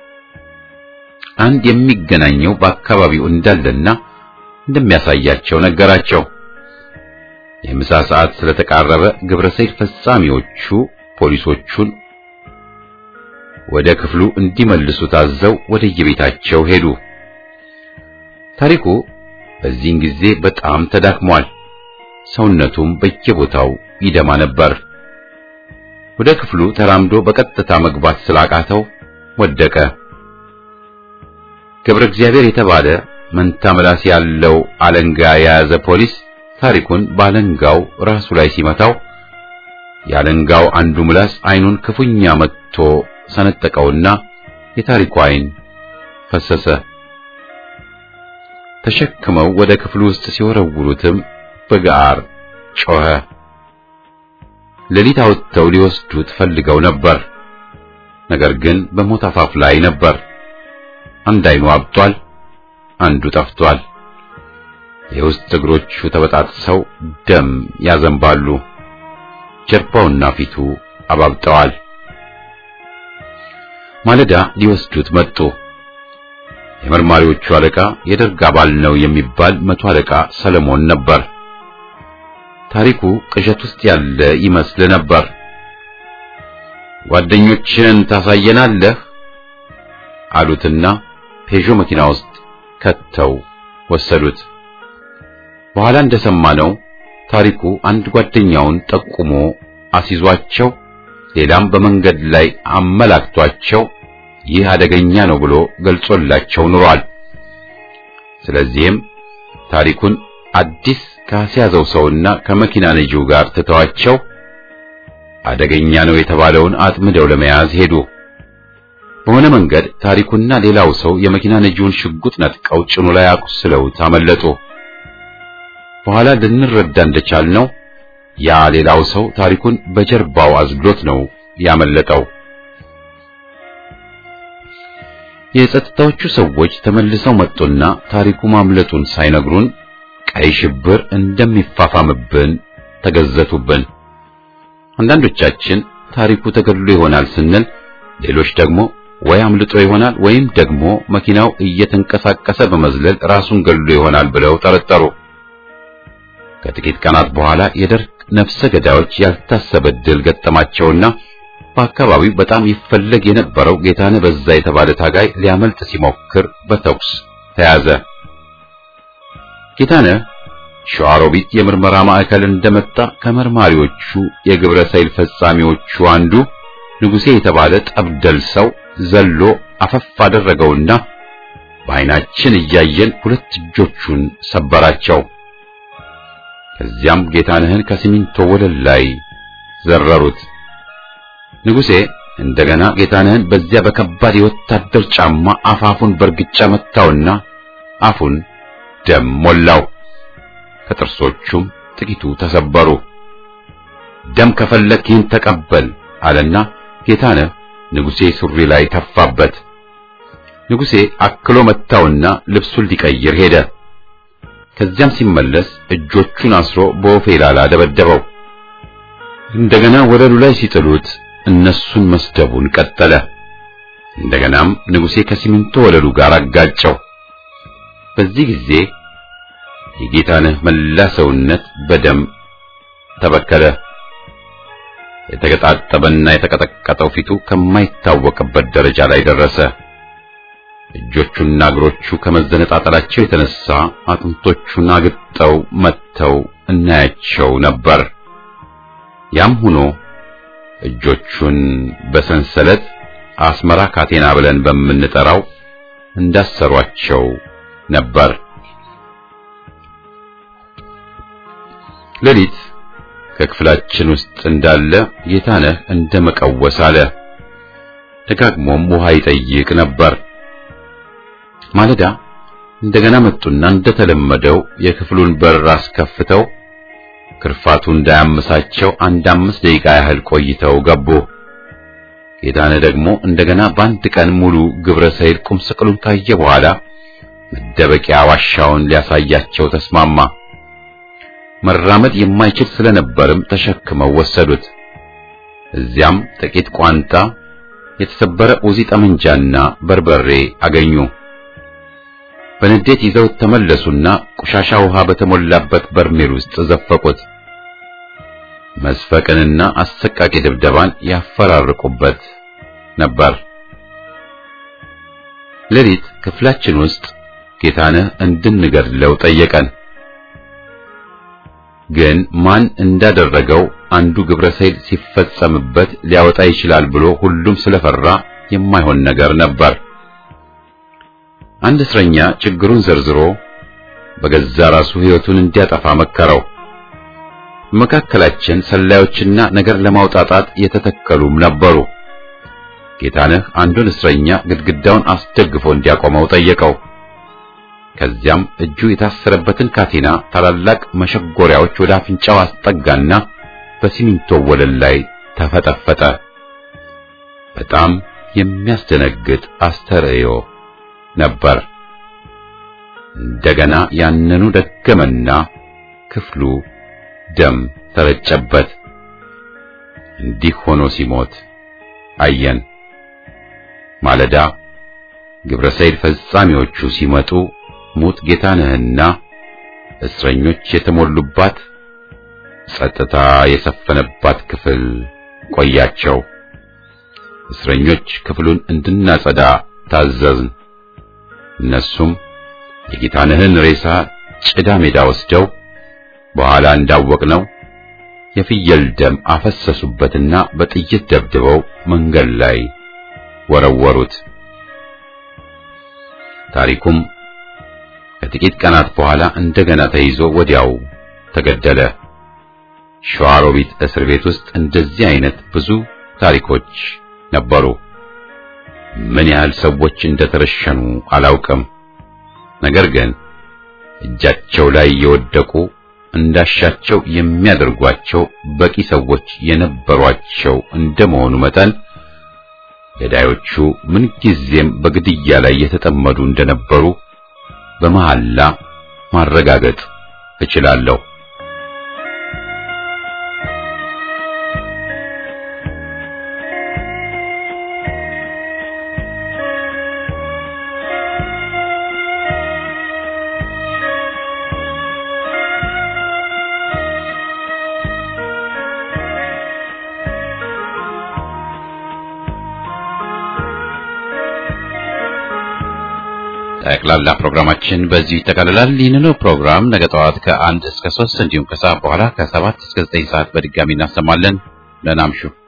አንድ የሚገናኘው በአካባቢው እንዳለና እንደሚያሳያቸው ነገራቸው። የምሳ ሰዓት ስለተቃረበ ግብረ ሰይል ፈጻሚዎቹ ፖሊሶቹን ወደ ክፍሉ እንዲመልሱ ታዘው ወደ የቤታቸው ሄዱ። ታሪኩ በዚህን ጊዜ በጣም ተዳክሟል። ሰውነቱም በየቦታው ይደማ ነበር። ወደ ክፍሉ ተራምዶ በቀጥታ መግባት ስላቃተው ወደቀ። ገብረ እግዚአብሔር የተባለ መንታ ምላስ ያለው አለንጋ የያዘ ፖሊስ ታሪኩን ባለንጋው ራሱ ላይ ሲመታው ያለንጋው አንዱ ምላስ አይኑን ክፉኛ መጥቶ ሰነጠቀውና የታሪኩ አይን ፈሰሰ። ተሸክመው ወደ ክፍሉ ውስጥ ሲወረውሩትም በጋር ጮኸ። ሌሊት አውጥተው ሊወስዱት ፈልገው ነበር። ነገር ግን በሞት አፋፍ ላይ ነበር። አንድ አይኑ አብጧል፣ አንዱ ጠፍቷል። የውስጥ እግሮቹ ተበጣጥሰው ደም ያዘንባሉ። ጀርባውና ፊቱ አባብጠዋል። ማለዳ ሊወስዱት መጡ። የመርማሪዎቹ አለቃ የደርግ አባል ነው የሚባል መቶ አለቃ ሰለሞን ነበር። ታሪኩ ቅዠት ውስጥ ያለ ይመስል ነበር። ጓደኞችን ታሳየናለህ አሉትና ፔዦ መኪና ውስጥ ከተው ወሰዱት። በኋላ እንደሰማነው ታሪኩ አንድ ጓደኛውን ጠቁሞ አስይዟቸው፣ ሌላም በመንገድ ላይ አመላክቷቸው ይህ አደገኛ ነው ብሎ ገልጾላቸው ኑሯል። ስለዚህም ታሪኩን አዲስ ካስያዘው ሰውና ከመኪና ነጂው ጋር ትተዋቸው አደገኛ ነው የተባለውን አጥምደው ለመያዝ ሄዱ። በሆነ መንገድ ታሪኩና ሌላው ሰው የመኪና ነጂውን ሽጉጥ ነጥቀው ጭኑ ላይ አቁስለውት አመለጡ። በኋላ ልንረዳ እንደቻልነው ያ ሌላው ሰው ታሪኩን በጀርባው አዝሎት ነው ያመለጠው። የጸጥታዎቹ ሰዎች ተመልሰው መጡና ታሪኩ ማምለጡን ሳይነግሩን ቀይ ሽብር እንደሚፋፋምብን ተገዘቱብን። አንዳንዶቻችን ታሪኩ ተገድሎ ይሆናል ስንል፣ ሌሎች ደግሞ ወይ አምልጦ ይሆናል ወይም ደግሞ መኪናው እየተንቀሳቀሰ በመዝለል ራሱን ገድሎ ይሆናል ብለው ጠረጠሩ። ከጥቂት ቀናት በኋላ የደርግ ነፍሰ ገዳዮች ያልታሰበ ድል ገጠማቸውና በአካባቢው በጣም ይፈለግ የነበረው ጌታነህ በዛ የተባለ ታጋይ ሊያመልጥ ሲሞክር በተኩስ ተያዘ። ጌታነህ ሸዋሮቢት የምርመራ ማዕከል እንደመጣ ከመርማሪዎቹ የግብረ ሰይል ፈጻሚዎቹ አንዱ ንጉሴ የተባለ ጠብደል ሰው ዘሎ አፈፍ አደረገውና በዓይናችን እያየን ሁለት እጆቹን ሰበራቸው። ከዚያም ጌታነህን ከሲሚንቶ ወለል ላይ ዘረሩት። ንጉሴ እንደገና ጌታነህን በዚያ በከባድ የወታደር ጫማ አፋፉን በርግጫ መታውና አፉን ደም ሞላው። ከጥርሶቹም ጥቂቱ ተሰበሩ። ደም ከፈለክ ይህን ተቀበል አለና ጌታነህ ንጉሴ ሱሪ ላይ ተፋበት። ንጉሴ አክሎ መታውና ልብሱን ሊቀይር ሄደ። ከዚያም ሲመለስ እጆቹን አስሮ በወፌላላ ደበደበው። እንደገና ወለሉ ላይ ሲጥሉት እነሱን መስደቡን ቀጠለ። እንደገናም ንጉሴ ከሲሚንቶ ወለሉ ጋር አጋጨው። በዚህ ጊዜ የጌታነህ መላ ሰውነት በደም ተበከለ። የተገጣጠበና የተቀጠቀጠው ፊቱ ከማይታወቅበት ደረጃ ላይ ደረሰ። እጆቹና እግሮቹ ከመዘነጣጠላቸው የተነሳ አጥንቶቹን አግጠው መተው እናያቸው ነበር። ያም ሆኖ እጆቹን በሰንሰለት አስመራ ካቴና ብለን በምንጠራው እንዳሰሯቸው ነበር። ሌሊት ከክፍላችን ውስጥ እንዳለ ጌታነህ እንደመቀወስ አለ። ደጋግሞም ውሃ ይጠይቅ ነበር። ማለዳ እንደገና መጡና እንደተለመደው የክፍሉን በር አስከፍተው ክርፋቱ እንዳያመሳቸው አንድ አምስት ደቂቃ ያህል ቆይተው ገቡ። ጌታነህ ደግሞ እንደገና በአንድ ቀን ሙሉ ግብረ ሰይል ቁም ስቅሉን ካየ በኋላ መደበቂያ ዋሻውን ሊያሳያቸው ተስማማ። መራመድ የማይችል ስለነበርም ተሸክመው ወሰዱት። እዚያም ጥቂት ቋንጣ፣ የተሰበረ ኡዚ ጠመንጃና በርበሬ አገኙ። በንዴት ይዘው ተመለሱና ቆሻሻ ውሃ በተሞላበት በርሜል ውስጥ ዘፈቁት። መስፈቅንና አሰቃቂ ድብደባን ያፈራርቁበት ነበር። ሌሊት ክፍላችን ውስጥ ጌታነህ እንድንገድለው ጠየቀን። ግን ማን እንዳደረገው አንዱ ግብረ ሰይል ሲፈጸምበት ሊያወጣ ይችላል ብሎ ሁሉም ስለፈራ የማይሆን ነገር ነበር። አንድ እስረኛ ችግሩን ዘርዝሮ በገዛ ራሱ ሕይወቱን እንዲያጠፋ መከረው። መካከላችን ሰላዮችና ነገር ለማውጣጣት የተተከሉም ነበሩ። ጌታነህ አንዱን እስረኛ ግድግዳውን አስደግፎ እንዲያቆመው ጠየቀው። ከዚያም እጁ የታሰረበትን ካቴና ታላላቅ መሸጎሪያዎች ወደ አፍንጫው አስጠጋና በሲሚንቶ ወለል ላይ ተፈጠፈጠ። በጣም የሚያስደነግጥ አስተርእዮ ነበር። እንደገና ያንኑ ደገመና ክፍሉ ደም ተረጨበት። እንዲህ ሆኖ ሲሞት አየን። ማለዳ ግብረ ሰይል ፈጻሚዎቹ ሲመጡ ሙት ጌታነህና እስረኞች የተሞሉባት ጸጥታ የሰፈነባት ክፍል ቆያቸው። እስረኞች ክፍሉን እንድናጸዳ ታዘዝን። እነሱም የጌታነህን ሬሳ ጭዳ ሜዳ ወስደው በኋላ እንዳወቅነው የፍየል ደም አፈሰሱበትና በጥይት ደብድበው መንገድ ላይ ወረወሩት። ታሪኩም ከጥቂት ቀናት በኋላ እንደገና ተይዞ ወዲያው ተገደለ። ሸዋሮቢት እስር ቤት ውስጥ እንደዚህ አይነት ብዙ ታሪኮች ነበሩ። ምን ያህል ሰዎች እንደተረሸኑ አላውቅም። ነገር ግን እጃቸው ላይ የወደቁ እንዳሻቸው የሚያደርጓቸው በቂ ሰዎች የነበሯቸው እንደመሆኑ መጠን ገዳዮቹ ምን ጊዜም በግድያ ላይ የተጠመዱ እንደነበሩ በመሐላ ማረጋገጥ እችላለሁ። ጠቅላላ ፕሮግራማችን በዚህ ይጠቃልላል። ይህንኑ ፕሮግራም ነገ ጠዋት ከአንድ እስከ ሶስት እንዲሁም ከሰዓት በኋላ ከሰባት እስከ ዘጠኝ ሰዓት በድጋሚ እናሰማለን። ደህና እምሹ።